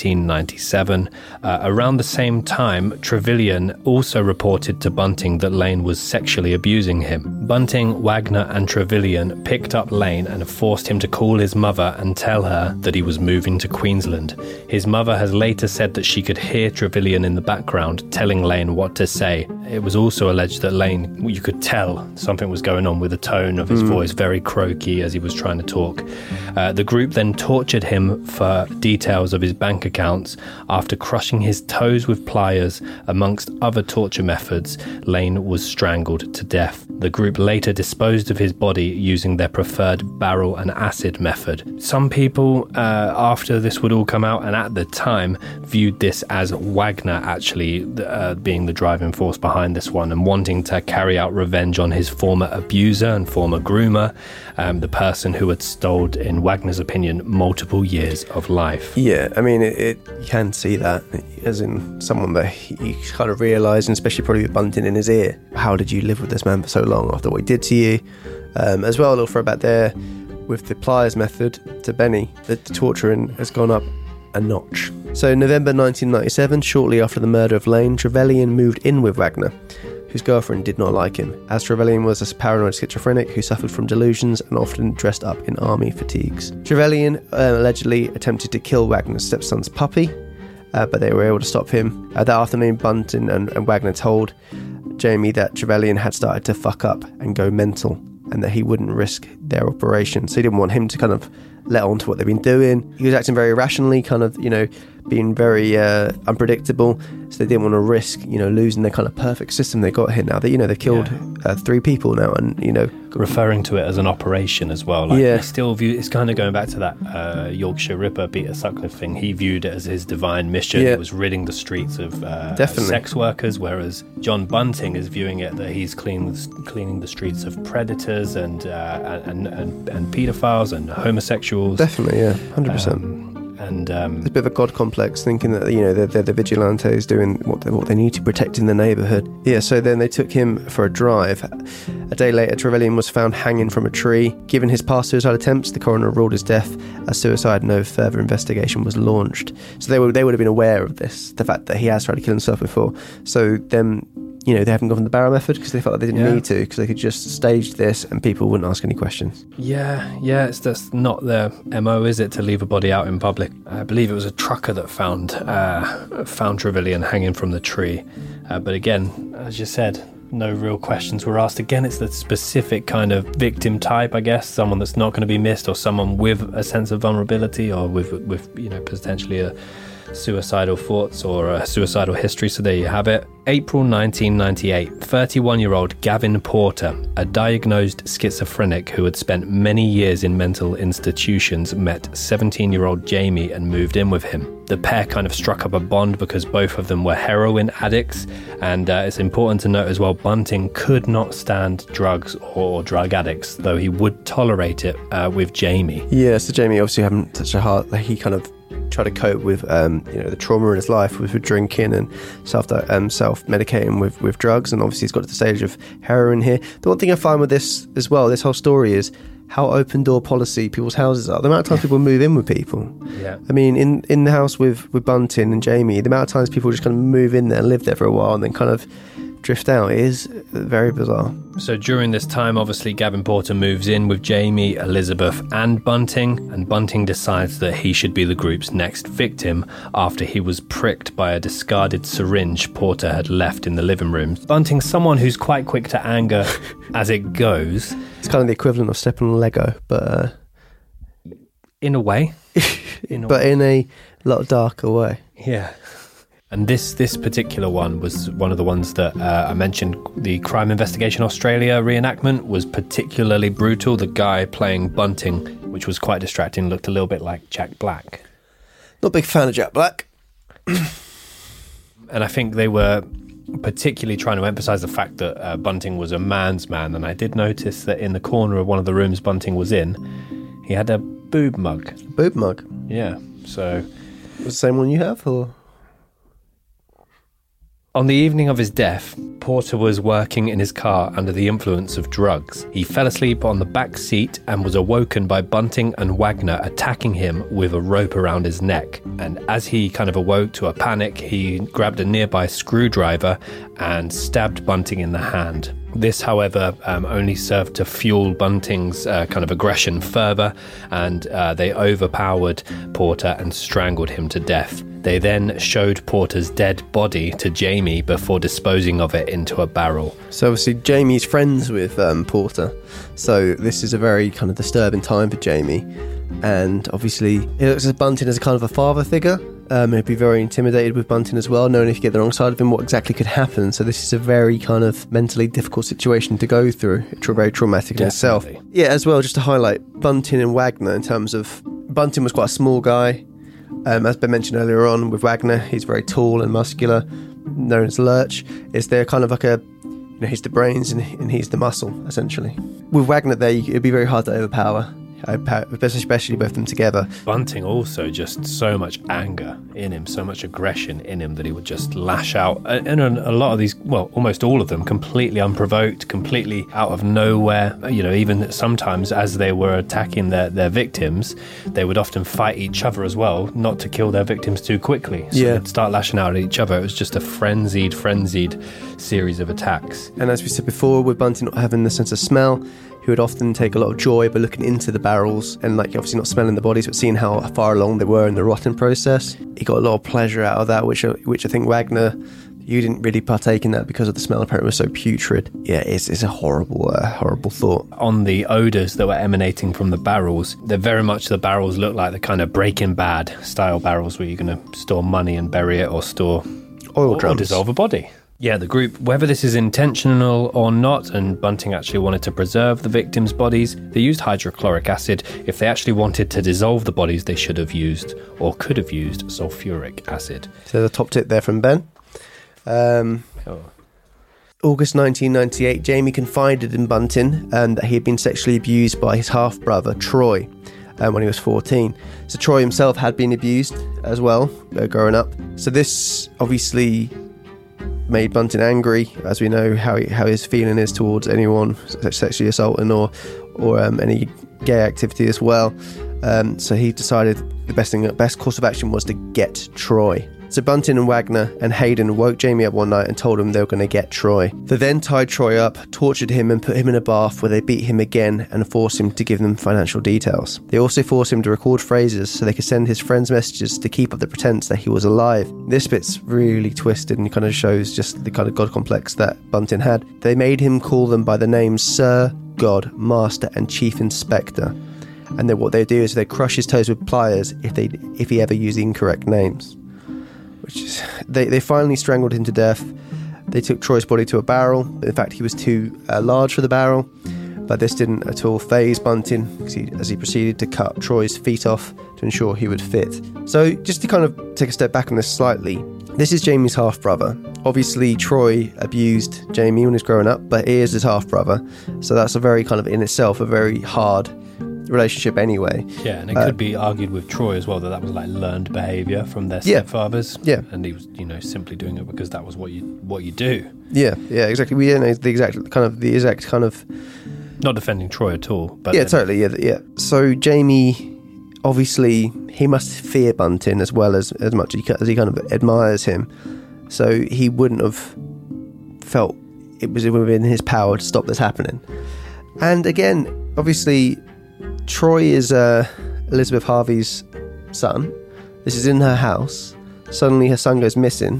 1997, around the same time, Trevelyan also reported to Bunting that Lane was sexually abusing him. Bunting, Wagner and Trevelyan picked up Lane and forced him to call his mother and tell her that he was moving to Queensland. His mother has later said that she could hear Trevelyan in the background telling Lane what to say. It was also alleged that Lane, you could tell something was going on with the tone of his voice, very croaky as he was trying to talk. The group then tortured him for details of his bank accounts. After crushing his toes with pliers, amongst other torture methods, Lane was strangled to death. The group later disposed of his body using their preferred barrel and acid method. Some people, after this would all come out, and at the time, viewed this as Wagner actually being the driving force behind this one and wanting to carry out revenge on his former abuser and former groomer, the person who had stole, in Wagner's opinion, multiple years of life.
Yeah, I mean, you can see that, as in someone that he kind of realised, and especially probably with Bunting in his ear, how did you live with this man for so long after what he did to you? As well, a little throwback there with the pliers method to Benny, the torturing has gone up a notch. So November 1997, shortly after the murder of Lane, Trevelyan moved in with Wagner, whose girlfriend did not like him, as Trevelyan was a paranoid schizophrenic who suffered from delusions and often dressed up in army fatigues. Trevelyan allegedly attempted to kill Wagner's stepson's puppy, but they were able to stop him. That afternoon, Bunting and Wagner told Jamie that Trevelyan had started to fuck up and go mental, and that he wouldn't risk their operation. So he didn't want him to kind of let on to what they've been doing. He was acting very irrationally, kind of, being very unpredictable. So they didn't want to risk, losing their kind of perfect system they got here now. That, they've killed 3 people now, and,
referring to it as an operation as well. They still view it's kind of going back to that Yorkshire Ripper, Peter Sutcliffe thing. He viewed it as his divine mission. It was ridding the streets of sex workers, whereas John Bunting is viewing it that he's cleaning the streets of predators and paedophiles and homosexuals.
Definitely, yeah, 100%.
And
there's a bit of a god complex, thinking that they're the vigilantes doing what they need to protect in the neighbourhood. Yeah, so then they took him for a drive. A day later, Trevelyan was found hanging from a tree. Given his past suicide attempts, the coroner ruled his death as suicide. No further investigation was launched. So they would have been aware of this, the fact that he has tried to kill himself before. So then, they haven't gone the barrel method because they felt like they didn't need to, because they could just stage this and people wouldn't ask any questions.
That's not their MO, is it, to leave a body out in public? I believe it was a trucker that found Trevelyan hanging from the tree. But again, as you said, no real questions were asked. Again, it's the specific kind of victim type, I guess, someone that's not going to be missed, or someone with a sense of vulnerability, or with potentially a suicidal thoughts or a suicidal history. So there you have it. April 1998, 31-year-old Gavin Porter, a diagnosed schizophrenic who had spent many years in mental institutions, met 17-year-old Jamie and moved in with him. The pair kind of struck up a bond because both of them were heroin addicts, and it's important to note as well, Bunting could not stand drugs or drug addicts, though he would tolerate it with Jamie.
Yeah, so Jamie obviously having such a heart, he kind of try to cope with the trauma in his life with drinking and self-medicating with drugs, and obviously he's got to the stage of heroin here. The one thing I find with this as well, this whole story, is how open door policy people's houses are. The amount of times people move in with people.
Yeah.
I mean, in the house with Bunting and Jamie, the amount of times people just kind of move in there and live there for a while and then kind of drift out is very bizarre.
So during this time, obviously, Gavin Porter moves in with Jamie, Elizabeth and Bunting decides that he should be the group's next victim after he was pricked by a discarded syringe Porter had left in the living room. Bunting's someone who's quite quick to anger as it goes.
It's kind of the equivalent of stepping on Lego, but
in a way.
In a lot darker way.
Yeah. And this particular one was one of the ones that I mentioned, the Crime Investigation Australia reenactment was particularly brutal. The guy playing Bunting, which was quite distracting, looked a little bit like Jack Black.
Not a big fan of Jack Black.
And I think they were particularly trying to emphasise the fact that Bunting was a man's man. And I did notice that in the corner of one of the rooms Bunting was in, he had a boob mug.
Boob mug?
Yeah, so...
Was the same one you have, or...?
On the evening of his death, Porter was working in his car under the influence of drugs. He fell asleep on the back seat and was awoken by Bunting and Wagner attacking him with a rope around his neck. And as he kind of awoke to a panic, he grabbed a nearby screwdriver and stabbed Bunting in the hand. This, however, only served to fuel Bunting's kind of aggression further, and they overpowered Porter and strangled him to death. They then showed Porter's dead body to Jamie before disposing of it into a barrel.
So obviously Jamie's friends with Porter, so this is a very kind of disturbing time for Jamie, and obviously it looks as Bunting as a kind of a father figure. He'd be very intimidated with Bunting as well, knowing if you get the wrong side of him what exactly could happen. So this is a very kind of mentally difficult situation to go through. It's very traumatic in itself. Yeah, as well, just to highlight Bunting and Wagner in terms of... Bunting was quite a small guy. As Ben mentioned earlier on, with Wagner, he's very tall and muscular, known as Lurch. They're kind of like a... he's the brains and he's the muscle, essentially. With Wagner there, it'd be very hard to overpower, especially both of them together.
Bunting also just so much anger in him, so much aggression in him that he would just lash out. And a lot of these, well, almost all of them, completely unprovoked, completely out of nowhere. Even sometimes as they were attacking their victims, they would often fight each other as well, not to kill their victims too quickly. So they'd start lashing out at each other. It was just a frenzied series of attacks.
And as we said before, with Bunting not having the sense of smell, he would often take a lot of joy by looking into the barrels and obviously not smelling the bodies, but seeing how far along they were in the rotting process. He got a lot of pleasure out of that, which I think Wagner, you didn't really partake in that because of the smell. Apparently it was so putrid. Yeah, it's a horrible thought.
On the odours that were emanating from the barrels, they're very much, the barrels look like the kind of Breaking Bad style barrels where you're going to store money and bury it, or store
oil drums,
or dissolve a body. Yeah, the group, whether this is intentional or not, and Bunting actually wanted to preserve the victims' bodies, they used hydrochloric acid. If they actually wanted to dissolve the bodies, they should have used, or could have used, sulfuric acid.
So the top tip there from Ben. August 1998, Jamie confided in Bunting that he had been sexually abused by his half-brother, Troy. when he was 14. So Troy himself had been abused as well, growing up. So this obviously made Bunting angry, as we know how his feeling is towards anyone sexually assaulting or any gay activity as well. So he decided the best course of action was to get Troy. So Bunting and Wagner and Hayden woke Jamie up one night and told him they were going to get Troy. They then tied Troy up, tortured him and put him in a bath where they beat him again and forced him to give them financial details. They also forced him to record phrases so they could send his friends messages to keep up the pretense that he was alive. This bit's really twisted and kind of shows just the kind of god complex that Bunting had. They made him call them by the names Sir, God, Master and Chief Inspector. And then what they do is they crush his toes with pliers if he ever used the incorrect names. Which is, they finally strangled him to death. They took Troy's body to a barrel. In fact, he was too large for the barrel, but this didn't at all faze Bunting as he proceeded to cut Troy's feet off to ensure he would fit. So just to kind of take a step back on this slightly, this is Jamie's half-brother. Obviously, Troy abused Jamie when he was growing up, but he is his half-brother. So that's a very kind of, in itself, a very hard relationship anyway.
Yeah, and it could be argued with Troy as well that was like learned behaviour from their stepfathers.
Yeah,
and he was, simply doing it because that was what you do.
Yeah, exactly. We don't know the exact kind of.
Not defending Troy at all, but
totally. Yeah. So Jamie, obviously, he must fear Bunting as well as much as he kind of admires him. So he wouldn't have felt it was within his power to stop this happening. And again, obviously, Troy is Elizabeth Harvey's son. This is in her house. Suddenly her son goes missing,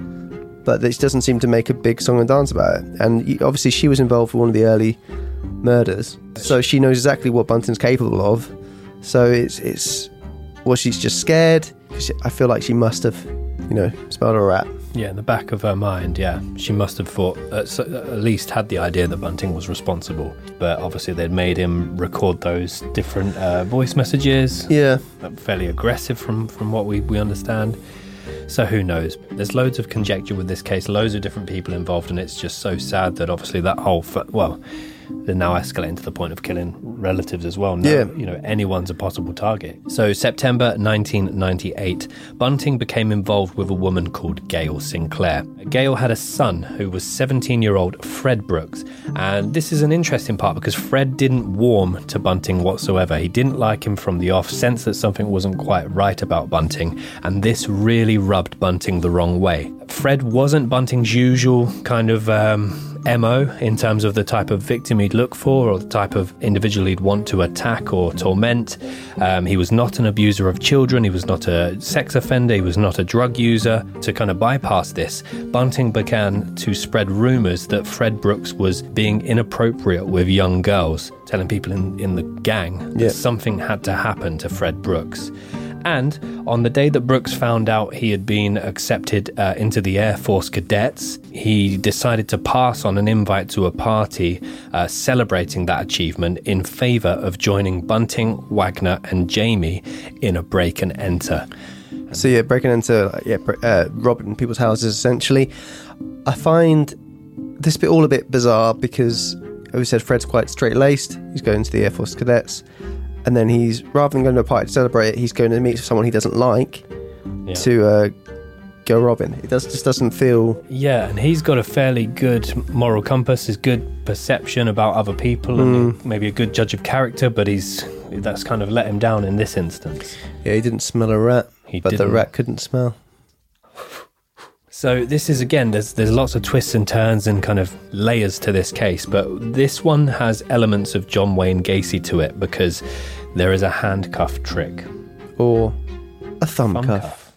but this doesn't seem to make a big song and dance about it. And obviously she was involved with one of the early murders, so she knows exactly what Bunting's capable of. So she's just scared. I feel like she must have, smelled a rat.
Yeah, in the back of her mind, she must have thought, at least had the idea that Bunting was responsible. But obviously they'd made him record those different voice messages.
Yeah.
Fairly aggressive from what we understand. So who knows? There's loads of conjecture with this case, loads of different people involved, and it's just so sad that obviously that whole... they're now escalating to the point of killing relatives as well. Now, anyone's a possible target. So September 1998, Bunting became involved with a woman called Gail Sinclair. Gail had a son who was 17-year-old Fred Brooks. And this is an interesting part because Fred didn't warm to Bunting whatsoever. He didn't like him from the off, sensed that something wasn't quite right about Bunting. And this really rubbed Bunting the wrong way. Fred wasn't Bunting's usual kind of... MO in terms of the type of victim he'd look for or the type of individual he'd want to attack or torment. He was not an abuser of children. He was not a sex offender. He was not a drug user. To kind of bypass this, Bunting began to spread rumours that Fred Brooks was being inappropriate with young girls, telling people in the gang that something had to happen to Fred Brooks. And on the day that Brooks found out he had been accepted into the Air Force Cadets, he decided to pass on an invite to a party celebrating that achievement in favour of joining Bunting, Wagner and Jamie in a break and enter.
So break and enter, robbing people's houses essentially. I find this bit all a bit bizarre because, as we said, Fred's quite straight-laced. He's going to the Air Force Cadets. And then he's, rather than going to a party to celebrate it, he's going to meet someone he doesn't like to go robbing. It just doesn't feel...
Yeah, and he's got a fairly good moral compass, his good perception about other people, and maybe a good judge of character, but that's kind of let him down in this instance.
Yeah, he didn't smell a rat, the rat couldn't smell.
So this is, again, there's lots of twists and turns and kind of layers to this case, but this one has elements of John Wayne Gacy to it because there is a handcuff trick.
Or a thumb cuff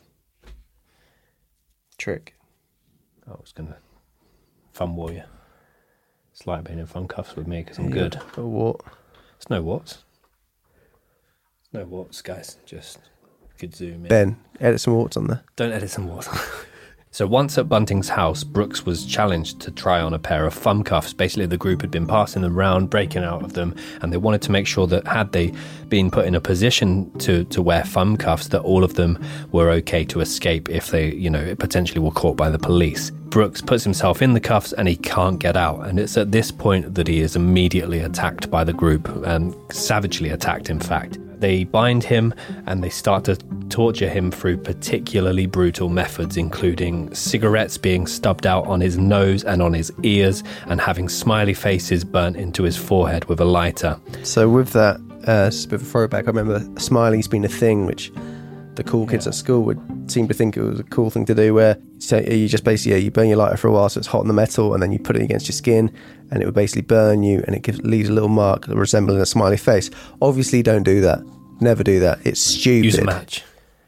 trick.
I was going to thumb war you. It's like being in thumb cuffs with me because I'm good.
But what?
It's no what's. No what's, guys. Just could zoom in.
Ben, edit some warts on there.
Don't edit some warts. So once at Bunting's house, Brooks was challenged to try on a pair of thumb cuffs. Basically, the group had been passing them around, breaking out of them, and they wanted to make sure that had they been put in a position to wear thumb cuffs, that all of them were okay to escape if they, potentially were caught by the police. Brooks puts himself in the cuffs and he can't get out. And it's at this point that he is immediately attacked by the group, and savagely attacked, in fact. They bind him and they start to torture him through particularly brutal methods, including cigarettes being stubbed out on his nose and on his ears, and having smiley faces burnt into his forehead with a lighter.
So with that, just a bit of a throwback, I remember smileys being a thing which the cool kids at school would seem to think it was a cool thing to do, where you just basically you burn your lighter for a while so it's hot on the metal, and then you put it against your skin and it would basically burn you, and it leaves a little mark resembling a smiley face. Obviously don't do that. Never do that. It's stupid.
Use a match.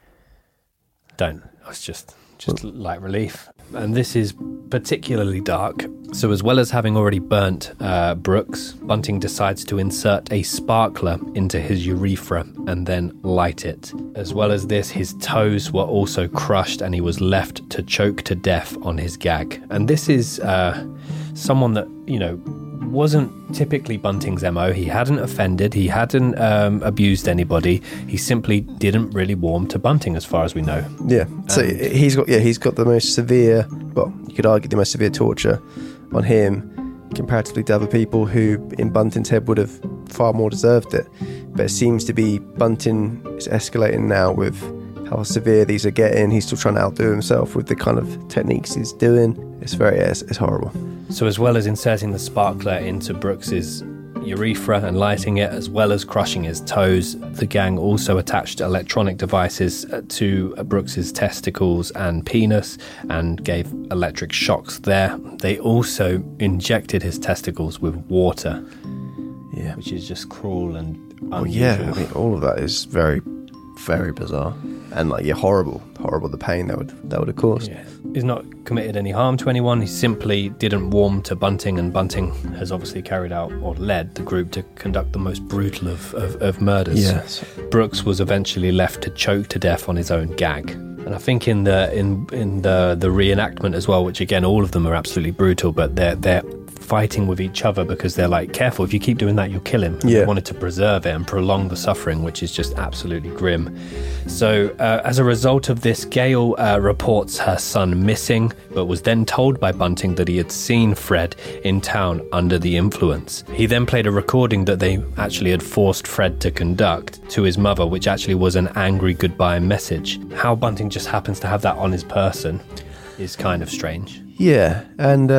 Don't. It's just light relief. And this is particularly dark. So as well as having already burnt Brooks, Bunting decides to insert a sparkler into his urethra and then light it. As well as this, his toes were also crushed and he was left to choke to death on his gag. And this is someone that, wasn't typically Bunting's MO. He hadn't offended, he hadn't abused anybody. He simply didn't really warm to Bunting, as far as we know.
Yeah. So he's got the most severe, well, you could argue the most severe torture on him comparatively to other people who, in Bunting's head, would have far more deserved it. But it seems to be Bunting is escalating now with how severe these are getting. He's still trying to outdo himself with the kind of techniques he's doing. It's horrible.
So as well as inserting the sparkler into Brooks's urethra and lighting it, as well as crushing his toes, the gang also attached electronic devices to Brooks's testicles and penis and gave electric shocks there. They also injected his testicles with water, which is just cruel and unusual.
All of that is very, very bizarre. And horrible the pain that would have caused.
Yeah. He's not committed any harm to anyone. He simply didn't warm to Bunting, and Bunting has obviously carried out or led the group to conduct the most brutal of murders.
Yes.
Brooks was eventually left to choke to death on his own gag. And I think in the reenactment as well, which again all of them are absolutely brutal, but they're fighting with each other because they're like, careful, if you keep doing that you'll kill him. They wanted to preserve it and prolong the suffering, which is just absolutely grim. So as a result of this, Gail reports her son missing, but was then told by Bunting that he had seen Fred in town under the influence. He then played a recording that they actually had forced Fred to conduct to his mother, which actually was an angry goodbye message. How Bunting just happens to have that on his person is kind of strange.
Yeah, and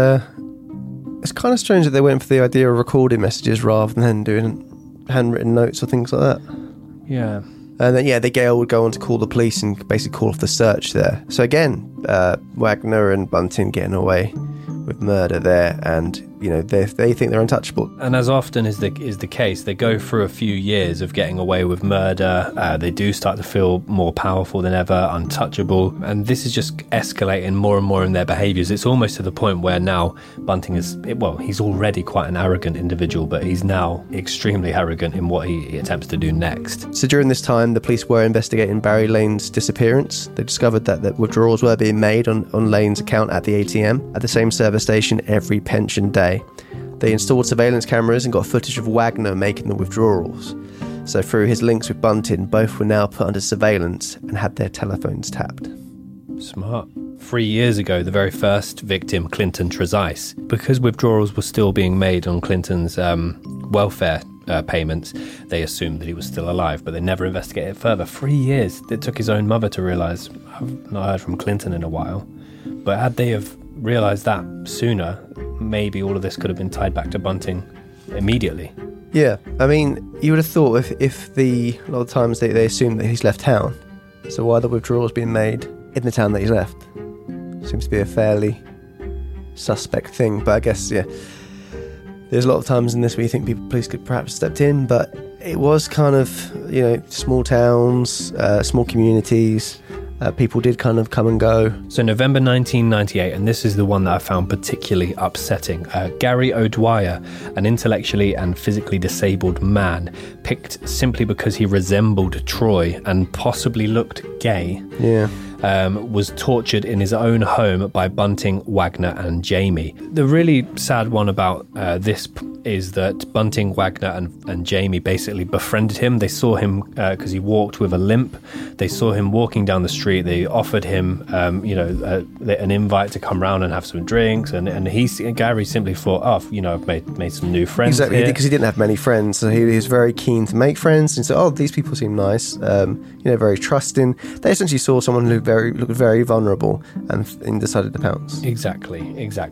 it's kind of strange that they went for the idea of recording messages rather than doing handwritten notes or things like that.
Yeah.
And then, the Gail would go on to call the police and basically call off the search there. So again, Wagner and Bunting getting away with murder there, and they think they're untouchable.
And as often is the case, they go through a few years of getting away with murder. They do start to feel more powerful than ever, untouchable, and this is just escalating more and more in their behaviours. It's almost to the point where now Bunting he's already quite an arrogant individual, but he's now extremely arrogant in what he attempts to do next.
So during this time, the police were investigating Barry Lane's disappearance. They discovered that withdrawals were being made on Lane's account at the ATM at the same service station every pension day. They installed surveillance cameras and got footage of Wagner making the withdrawals. So through his links with Bunting, both were now put under surveillance and had their telephones tapped.
Smart. 3 years ago, the very first victim, Clinton Trezise, because withdrawals were still being made on Clinton's welfare payments, they assumed that he was still alive, but they never investigated it further. 3 years. It took his own mother to realise, I've not heard from Clinton in a while. But had they have realised that sooner, maybe all of this could have been tied back to Bunting immediately.
Yeah, I mean, you would have thought if a lot of times they assume that he's left town, so why the withdrawals being made in the town that he's left? Seems to be a fairly suspect thing, but I guess, there's a lot of times in this where you think police could perhaps stepped in, but it was kind of, small towns, small communities. People did kind of come and go.
So November 1998, and this is the one that I found particularly upsetting. Gary O'Dwyer, an intellectually and physically disabled man, picked simply because he resembled Troy and possibly looked gay, was tortured in his own home by Bunting, Wagner and Jamie. The really sad one about this is that Bunting, Wagner and Jamie basically befriended him. They saw him because he walked with a limp. They saw him walking down the street. They offered him, an invite to come round and have some drinks. And Gary simply thought, I've made some new friends.
Exactly, because he didn't have many friends. So he was very keen to make friends. And so, these people seem nice, very trusting. They essentially saw someone who looked very vulnerable and decided to pounce.
Exactly.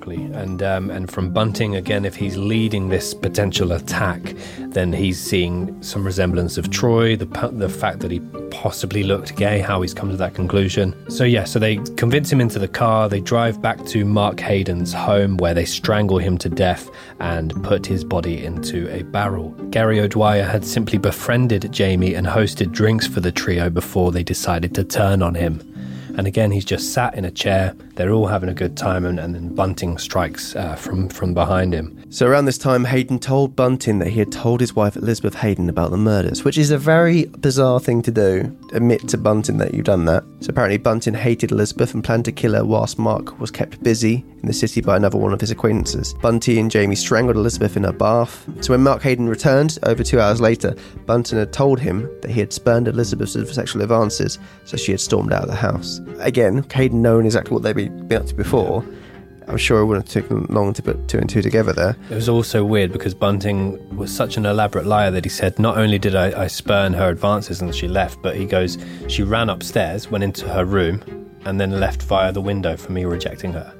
And from Bunting, again, if he's leading this potential attack, then he's seeing some resemblance of Troy, the fact that he possibly looked gay, how he's come to that conclusion. So they convince him into the car. They drive back to Mark Hayden's home, where they strangle him to death and put his body into a barrel. Gary O'Dwyer had simply befriended Jamie and hosted drinks for the trio before they decided to turn on him. And again, he's just sat in a chair. They're all having a good time, and then Bunting strikes from behind him.
So around this time, Hayden told Bunting that he had told his wife Elizabeth Hayden about the murders, which is a very bizarre thing to do, admit to Bunting that you've done that. So apparently Bunting hated Elizabeth and planned to kill her whilst Mark was kept busy in the city by another one of his acquaintances. Bunting and Jamie strangled Elizabeth in her bath. So when Mark Hayden returned, over 2 hours later, Bunting had told him that he had spurned Elizabeth's sexual advances, so she had stormed out of the house. Again, Hayden knowing exactly what they'd been up to before, I'm sure it wouldn't have taken long to put two and two together there.
It was also weird because Bunting was such an elaborate liar that he said, not only did I spurn her advances and she left, but he goes, she ran upstairs, went into her room, and then left via the window for me rejecting her.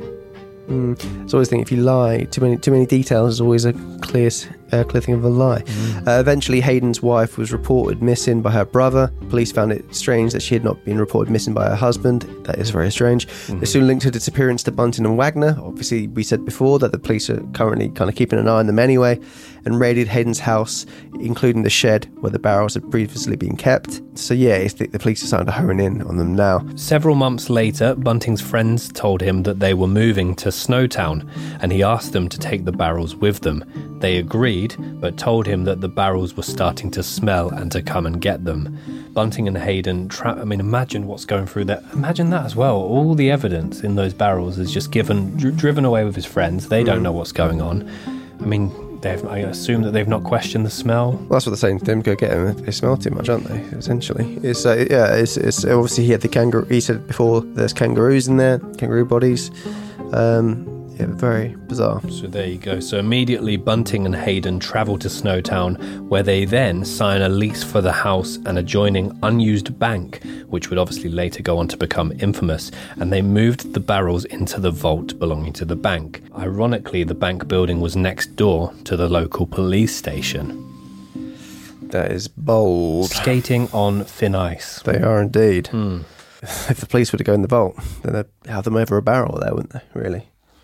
It's always a thing, if you lie, too many details is always a clear thing of a lie. Eventually, Hayden's wife was reported missing by her brother. Police found it strange that she had not been reported missing by her husband. That is very strange. They soon linked her disappearance to Bunting and Wagner. Obviously, we said before that the police are currently kind of keeping an eye on them anyway, and raided Hayden's house, including the shed where the barrels had previously been kept. So the police are starting to hone in on them now.
Several months later, Bunting's friends told him that they were moving to Snowtown, and he asked them to take the barrels with them. They agreed, but told him that the barrels were starting to smell and to come and get them. Bunting and Hayden, imagine what's going through there. Imagine that as well. All the evidence in those barrels is just driven away with his friends. They don't know what's going on. I assume that they've not questioned the smell.
Well, that's what they're saying to them. Go get them. They smell too much, aren't they? Essentially, it's obviously he had the kangaroo. He said before there's kangaroos in there, kangaroo bodies. Very bizarre.
So there you go. So immediately Bunting and Hayden travel to Snowtown, where they then sign a lease for the house and adjoining unused bank, which would obviously later go on to become infamous, and they moved the barrels into the vault belonging to the bank. Ironically, the bank building was next door to the local police station.
That is bold.
Skating on thin ice.
They are indeed. If the police were to go in the vault, then they'd have them over a barrel there, wouldn't they, really?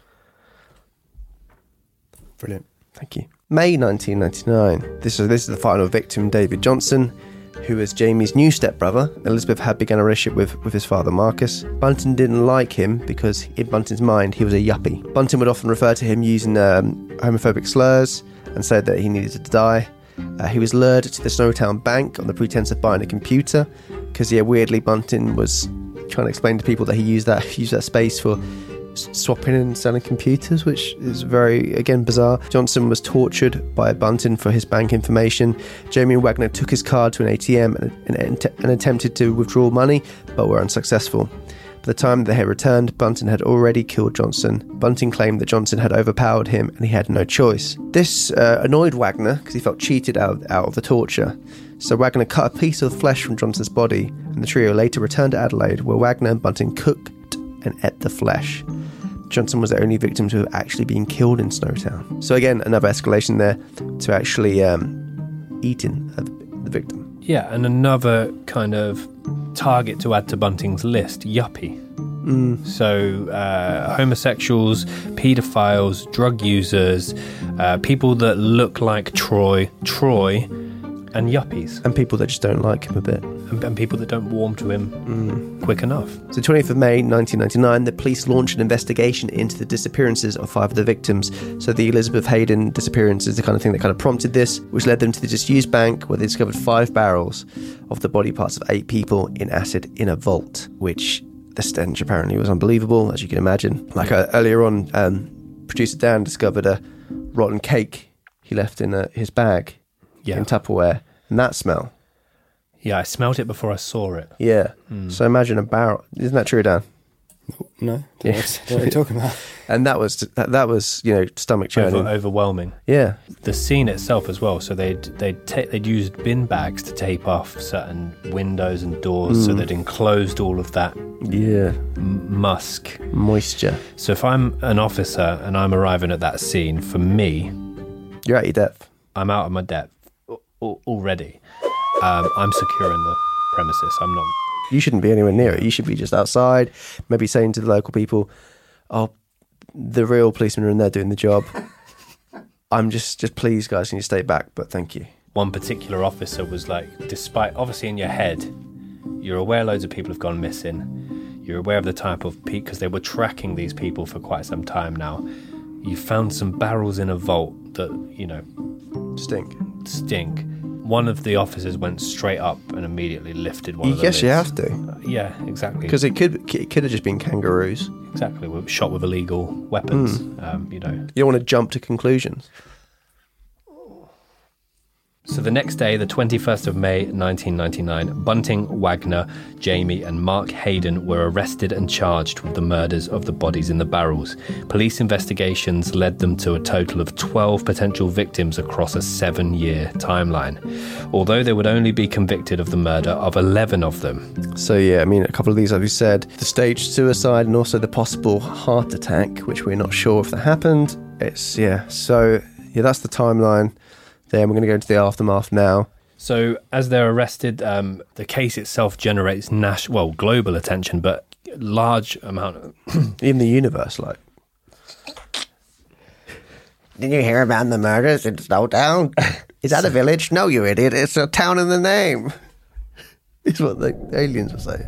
Brilliant. Thank you. May 1999. This is the final victim, David Johnson, who was Jamie's new stepbrother. Elizabeth had begun a relationship with his father, Marcus. Bunting didn't like him because, in Bunting's mind, he was a yuppie. Bunting would often refer to him using homophobic slurs and said that he needed to die. He was lured to the Snowtown bank on the pretense of buying a computer because, weirdly, Bunting was trying to explain to people that he used that space for swapping and selling computers, which is very, again, bizarre. Johnson was tortured by Bunting for his bank information. Jamie and Wagner took his card to an ATM and attempted to withdraw money, but were unsuccessful. By the time they had returned, Bunting had already killed Johnson. Bunting claimed that Johnson had overpowered him and he had no choice. This annoyed Wagner because he felt cheated out of the torture. So Wagner cut a piece of flesh from Johnson's body, and the trio later returned to Adelaide, where Wagner and Bunting cooked and ate the flesh. Johnson was the only victim to have actually been killed in Snowtown. So again, another escalation there to actually eating the victim.
Yeah, and another kind of target to add to Bunting's list, yuppie. So homosexuals, paedophiles, drug users, people that look like Troy, and yuppies.
And people that just don't like him a bit.
And people that don't warm to him quick enough.
So 20th of May 1999, the police launched an investigation into the disappearances of 5 of the victims. So the Elizabeth Hayden disappearance is the kind of thing that kind of prompted this, which led them to the disused bank, where they discovered 5 barrels of the body parts of 8 people in acid in a vault, which the stench apparently was unbelievable, as you can imagine. Like earlier on, producer Dan discovered a rotten cake he left in his bag in Tupperware, and that smell.
Yeah, I smelled it before I saw it.
Yeah. So imagine a barrel. Isn't that true, Dan?
No. What are you talking about?
And that was stomach churning.
Overwhelming.
Yeah.
The scene itself as well. So they'd used bin bags to tape off certain windows and doors, so they'd enclosed all of that.
Yeah.
Musk.
Moisture.
So if I'm an officer and I'm arriving at that scene, for me,
you're at your depth.
I'm out of my depth already. I'm securing the premises. I'm not.
You shouldn't be anywhere near it. You should be just outside, maybe saying to the local people, "Oh, the real policemen are in there doing the job. I'm just please, guys, can you stay back? But thank you."
One particular officer was like, despite obviously in your head, you're aware loads of people have gone missing. You're aware of the type of people, because they were tracking these people for quite some time now. You found some barrels in a vault that, stink. One of the officers went straight up and immediately lifted one of the lids.
You have to.
Yeah, exactly.
Because it could have just been kangaroos.
Exactly, shot with illegal weapons. You don't
want to jump to conclusions.
So the next day, the 21st of May 1999, Bunting, Wagner, Jamie and Mark Hayden were arrested and charged with the murders of the bodies in the barrels. Police investigations led them to a total of 12 potential victims across a 7-year timeline, although they would only be convicted of the murder of 11 of them.
So yeah, I mean, a couple of these, as we said, the staged suicide and also the possible heart attack, which we're not sure if that happened. So that's the timeline. Then we're going to go into the aftermath now.
So as they're arrested, the case itself generates global attention, but large amount of...
in the universe, like...
Did you hear about the murders in Snowtown? Is that a village? No, you idiot. It's a town in the name.
It's what the aliens are saying.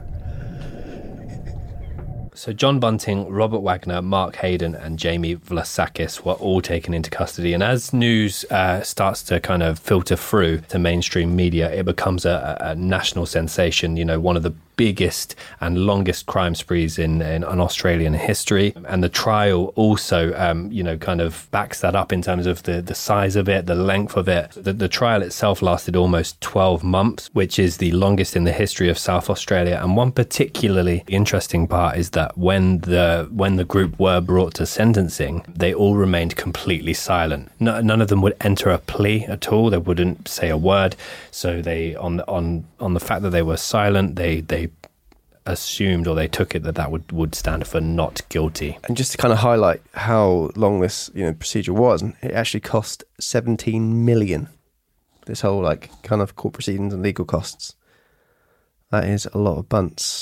So John Bunting, Robert Wagner, Mark Hayden and Jamie Vlasakis were all taken into custody. And as news starts to kind of filter through to mainstream media, it becomes a national sensation, one of the biggest and longest crime sprees in Australian history. And the trial also, kind of backs that up in terms of the size of it, the length of it. The trial itself lasted almost 12 months, which is the longest in the history of South Australia. And one particularly interesting part is that when the group were brought to sentencing, they all remained completely silent. None of them would enter a plea at all. They wouldn't say a word. So they, on the fact that they were silent, they assumed, or they took it that would stand for not guilty.
And just to kind of highlight how long this procedure was, it actually cost 17 million. This whole kind of court proceedings and legal costs. That is a lot of bunts.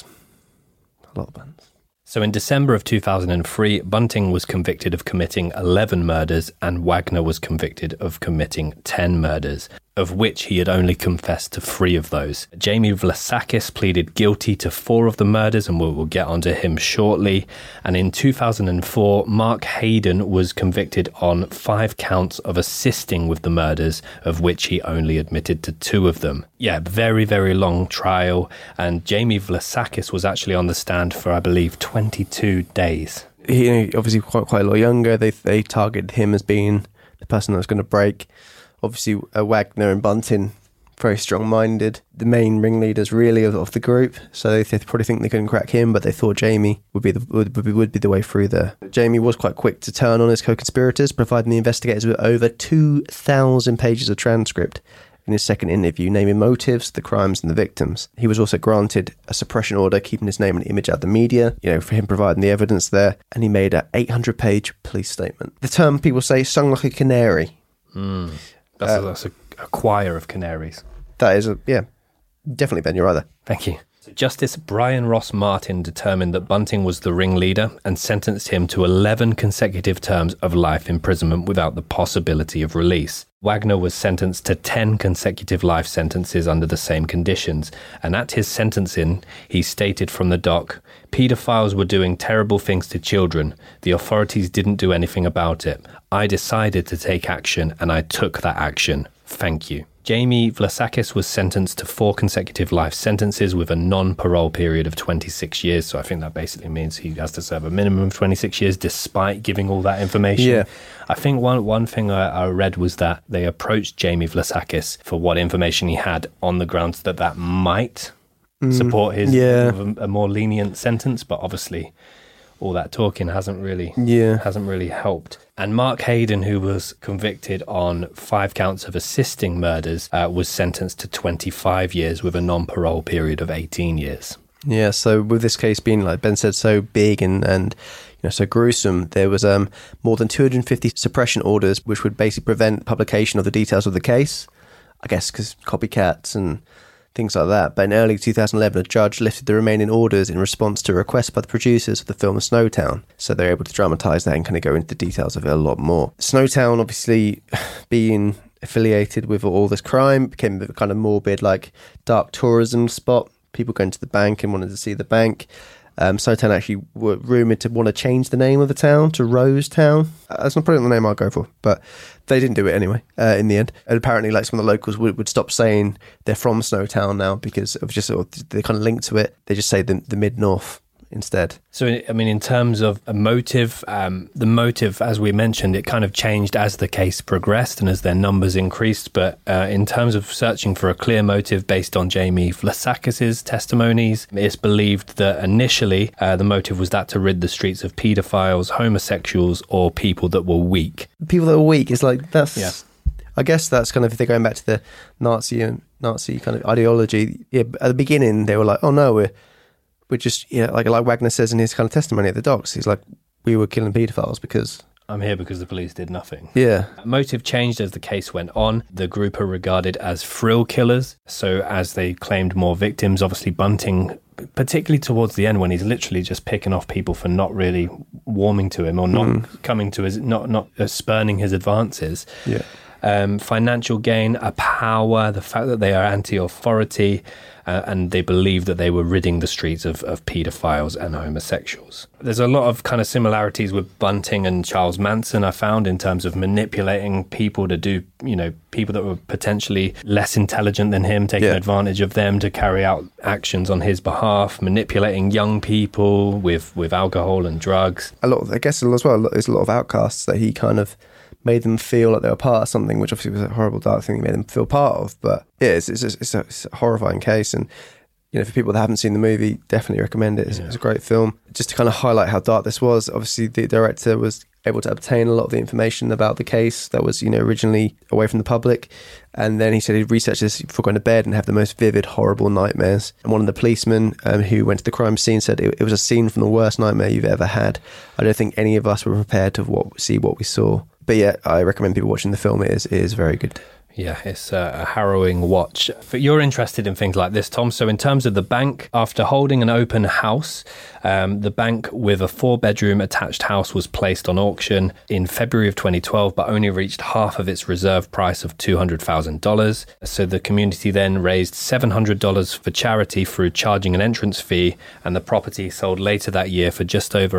A lot of bunts.
So in December of 2003, Bunting was convicted of committing 11 murders and Wagner was convicted of committing 10 murders, of which he had only confessed to 3 of those. Jamie Vlasakis pleaded guilty to 4 of the murders, and we'll get onto him shortly. And in 2004, Mark Hayden was convicted on 5 counts of assisting with the murders, of which he only admitted to 2 of them. Yeah, very, very long trial. And Jamie Vlasakis was actually on the stand for, I believe, 22 days.
He obviously quite a lot younger. They targeted him as being the person that was going to break. Obviously, Wagner and Bunting, very strong-minded. The main ringleaders, really, of the group. So they probably think they couldn't crack him, but they thought Jamie would be the way through there. Jamie was quite quick to turn on his co-conspirators, providing the investigators with over 2,000 pages of transcript in his second interview, naming motives, the crimes and the victims. He was also granted a suppression order, keeping his name and image out of the media, for him providing the evidence there. And he made an 800-page police statement. The term people say, sung like a canary.
That's a choir of canaries.
That is definitely, Ben, you're right there.
Thank you. Justice Brian Ross Martin determined that Bunting was the ringleader and sentenced him to 11 consecutive terms of life imprisonment without the possibility of release. Wagner was sentenced to 10 consecutive life sentences under the same conditions, and at his sentencing, he stated from the dock, "Paedophiles were doing terrible things to children. The authorities didn't do anything about it. I decided to take action, and I took that action. Thank you." Jamie Vlasakis was sentenced to 4 consecutive life sentences with a non-parole period of 26 years. So I think that basically means he has to serve a minimum of 26 years despite giving all that information.
Yeah.
I think one thing I read was that they approached Jamie Vlasakis for what information he had on the grounds that might support his a more lenient sentence, but obviously all that talking hasn't really helped. And Mark Hayden, who was convicted on 5 counts of assisting murders, was sentenced to 25 years with a non-parole period of 18 years.
Yeah, so with this case being, like Ben said, so big and so gruesome, there was more than 250 suppression orders which would basically prevent publication of the details of the case, I guess because copycats and things like that. But in early 2011, a judge lifted the remaining orders in response to a request by the producers of the film Snowtown. So they're able to dramatise that and kind of go into the details of it a lot more. Snowtown, obviously, being affiliated with all this crime, became a kind of morbid, like, dark tourism spot. People going to the bank and wanted to see the bank. Snowtown actually were rumoured to want to change the name of the town to Rosetown. That's not probably the name I'll go for, but they didn't do it anyway in the end. And apparently, like, some of the locals would stop saying they're from Snowtown now because of just sort of, they kind of linked to it. They just say the Mid-North instead.
So, I mean, in terms of a motive, the motive, as we mentioned, it kind of changed as the case progressed and as their numbers increased. But in terms of searching for a clear motive based on Jamie Vlasakis' testimonies, it's believed that initially the motive was that to rid the streets of paedophiles, homosexuals, or people that were weak.
People that were weak is like, that's... Yeah. I guess that's kind of, if they're going back to the Nazi kind of ideology. Yeah, at the beginning, they were like, oh no, we're just, like Wagner says in his kind of testimony at the docks, he's like, we were killing paedophiles because...
I'm here because the police did nothing.
Yeah.
Motive changed as the case went on. The group are regarded as thrill killers. So as they claimed more victims, obviously Bunting, particularly towards the end when he's literally just picking off people for not really warming to him or not coming to his, not spurning his advances.
Yeah.
Financial gain, a power, the fact that they are anti-authority, and they believe that they were ridding the streets of paedophiles and homosexuals. There's a lot of kind of similarities with Bunting and Charles Manson, I found, in terms of manipulating people to do, people that were potentially less intelligent than him, taking advantage of them to carry out actions on his behalf, manipulating young people with alcohol and drugs.
I guess as well, there's a lot of outcasts that he kind of made them feel like they were part of something, which obviously was a horrible dark thing he made them feel part of. But yeah, it's a horrifying case. And, for people that haven't seen the movie, definitely recommend it. It's a great film. Just to kind of highlight how dark this was, obviously the director was able to obtain a lot of the information about the case that was, originally away from the public. And then he said he'd research this before going to bed and have the most vivid, horrible nightmares. And one of the policemen who went to the crime scene said it was a scene from the worst nightmare you've ever had. I don't think any of us were prepared to see what we saw. But yeah, I recommend people watching the film. It is very good.
Yeah, it's a harrowing watch. You're interested in things like this, Tom. So in terms of the bank, after holding an open house, the bank with a 4-bedroom attached house was placed on auction in February of 2012, but only reached half of its reserve price of $200,000. So the community then raised $700 for charity through charging an entrance fee, and the property sold later that year for just over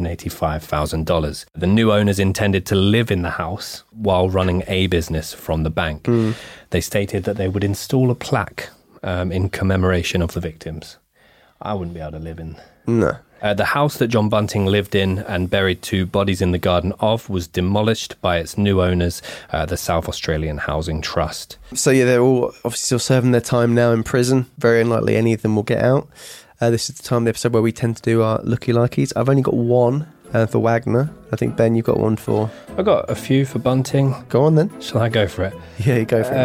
$185,000. The new owners intended to live in the house while running a business from the bank. They stated that they would install a plaque in commemoration of the victims. I wouldn't be able to live in.
No.
The house that John Bunting lived in and buried 2 bodies in the garden of was demolished by its new owners, the South Australian Housing Trust.
So yeah, they're all obviously still serving their time now in prison. Very unlikely any of them will get out. This is the time of the episode where we tend to do our looky-likeys. I've only got one for Wagner. I think, Ben, you've got one for...
I've got a few for Bunting.
Go on then.
Shall I go for it?
Yeah, you go for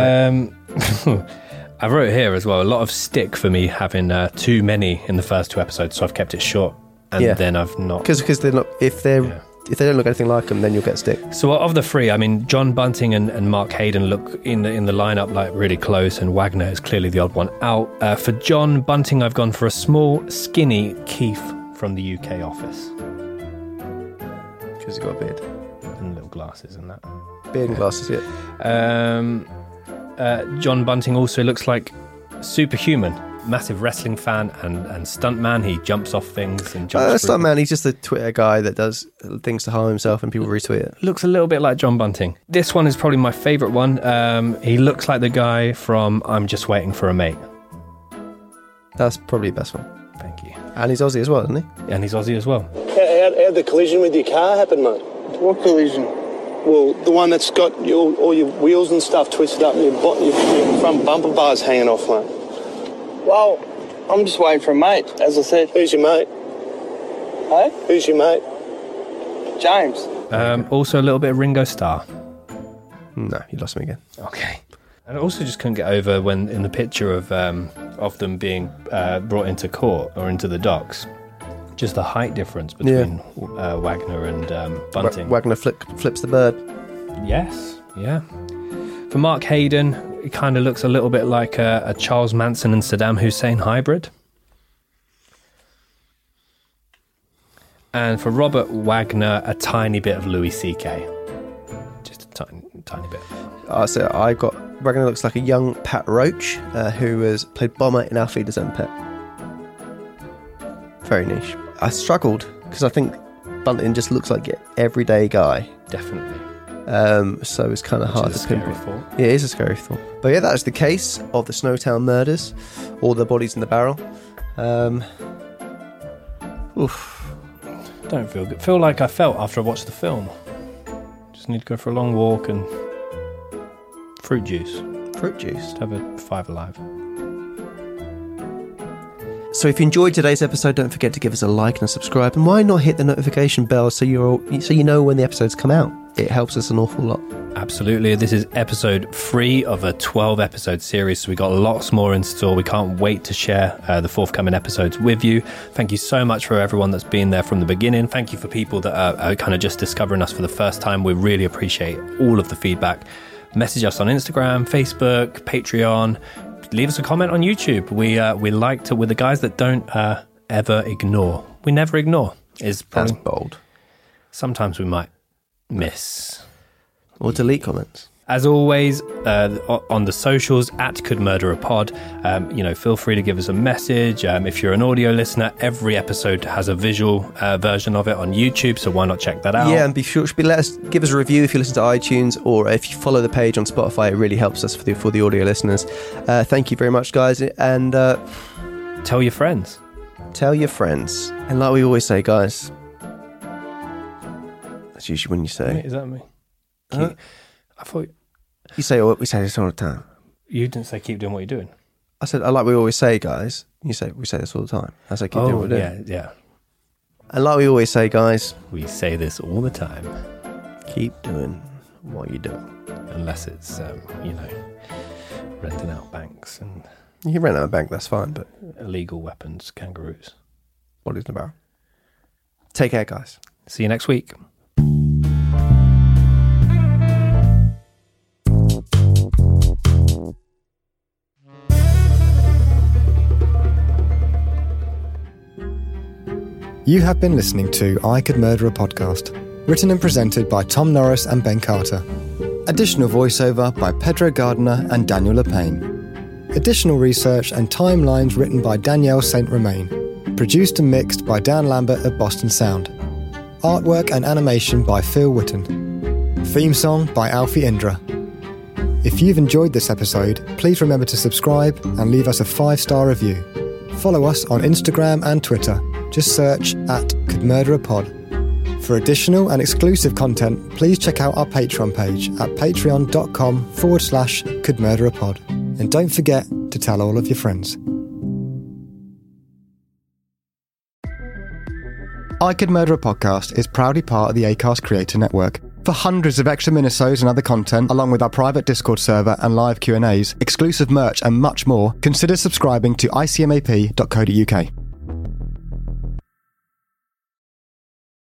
it.
I wrote here as well, a lot of stick for me having too many in the first 2 episodes, so I've kept it short, and then I've not...
Because they're not... If they don't look anything like them, then you'll get stick.
So of the 3, I mean, John Bunting and Mark Hayden look in the lineup like really close, and Wagner is clearly the odd one out. For John Bunting, I've gone for a small, skinny Keith from the UK office.
Because he's got a beard.
And little glasses and that.
Beard and glasses, yeah.
John Bunting also looks like superhuman. massive wrestling fan and stuntman. He jumps off things and jumps through.
Stuntman, he's just a Twitter guy that does things to harm himself and people retweet it.
Looks a little bit like John Bunting. This one is probably my favourite one. He looks like the guy from I'm Just Waiting for a Mate.
That's probably the best one.
Thank you.
And he's Aussie as well, isn't he?
And he's Aussie as well.
How'd the collision with your car happen, mate?
What collision?
Well, the one that's got all your wheels and stuff twisted up and your front bumper bars hanging off, mate.
Well, I'm just waiting for a mate, as I said.
Who's your mate?
Hey?
Who's your mate?
James.
Also a little bit of Ringo Starr.
No, you lost me again.
Okay. And I also just couldn't get over when in the picture of them being brought into court or into the docks, just the height difference between Wagner and Bunting.
Wagner flips the bird.
Yes, yeah. For Mark Hayden, it kind of looks a little bit like a Charles Manson and Saddam Hussein hybrid. And for Robert Wagner, a tiny bit of Louis C.K. Just a tiny bit.
So I got Wagner looks like a young Pat Roach, who has played Bomber in Alfie the Zen Pet. Very niche. I struggled because I think Bunting just looks like an everyday guy.
Definitely.
So it's kind of hard to pinpoint.
Thought.
Yeah, it is a scary thought. But yeah, that is the case of the Snowtown murders, all the bodies in the barrel. Oof.
Don't feel good. Feel like I felt after I watched the film. Just need to go for a long walk and fruit juice.
Fruit juice.
Just have a Five Alive.
So if you enjoyed today's episode, don't forget to give us a like and a subscribe. And why not hit the notification bell so you know when the episodes come out? It helps us an awful lot.
Absolutely. This is episode 3 of a 12-episode series, so we got lots more in store. We can't wait to share the forthcoming episodes with you. Thank you so much for everyone that's been there from the beginning. Thank you for people that are kind of just discovering us for the first time. We really appreciate all of the feedback. Message us on Instagram, Facebook, Patreon. Leave us a comment on YouTube. We like to, with the guys that don't ever ignore. We never ignore. That's
bold. Sometimes
we might miss.
Or delete comments.
As always, on the socials, at Could Murder a Pod, feel free to give us a message. If you're an audio listener, every episode has a visual version of it on YouTube, so why not check that out?
Yeah, and be sure to give us a review if you listen to iTunes, or if you follow the page on Spotify. It really helps us for the audio listeners. Thank you very much, guys, and
tell your friends.
Tell your friends. And like we always say, guys, that's usually when you say.
Wait, is that me?
Huh?
I thought...
we say this all the time.
You didn't say keep doing what you're doing.
I said, like we always say, guys. We say this all the time. I say keep doing what we're doing.
Yeah.
And like we always say, guys.
We say this all the time.
Keep doing what you're doing.
Unless it's, renting out banks and...
You can rent out a bank, that's fine, but...
illegal weapons, kangaroos.
Bodies in the barrel. Take care, guys.
See you next week.
You have been listening to I Could Murder a Podcast, written and presented by Tom Norris and Ben Carter. Additional voiceover by Pedro Gardner and Daniel Lepane. Additional research and timelines written by Danielle St. Romain. Produced and mixed by Dan Lambert of Boston Sound. Artwork and animation by Phil Witten. Theme song by Alfie Indra. If you've enjoyed this episode, please remember to subscribe and leave us a 5-star review. Follow us on Instagram and Twitter. Just search at Could Murder a Pod. For additional and exclusive content, please check out our Patreon page at patreon.com/Could Murder a Pod. And don't forget to tell all of your friends. I Could Murder a Podcast is proudly part of the Acast Creator Network. For hundreds of extra minisodes and other content, along with our private Discord server and live Q&As, exclusive merch and much more, consider subscribing to icmap.co.uk.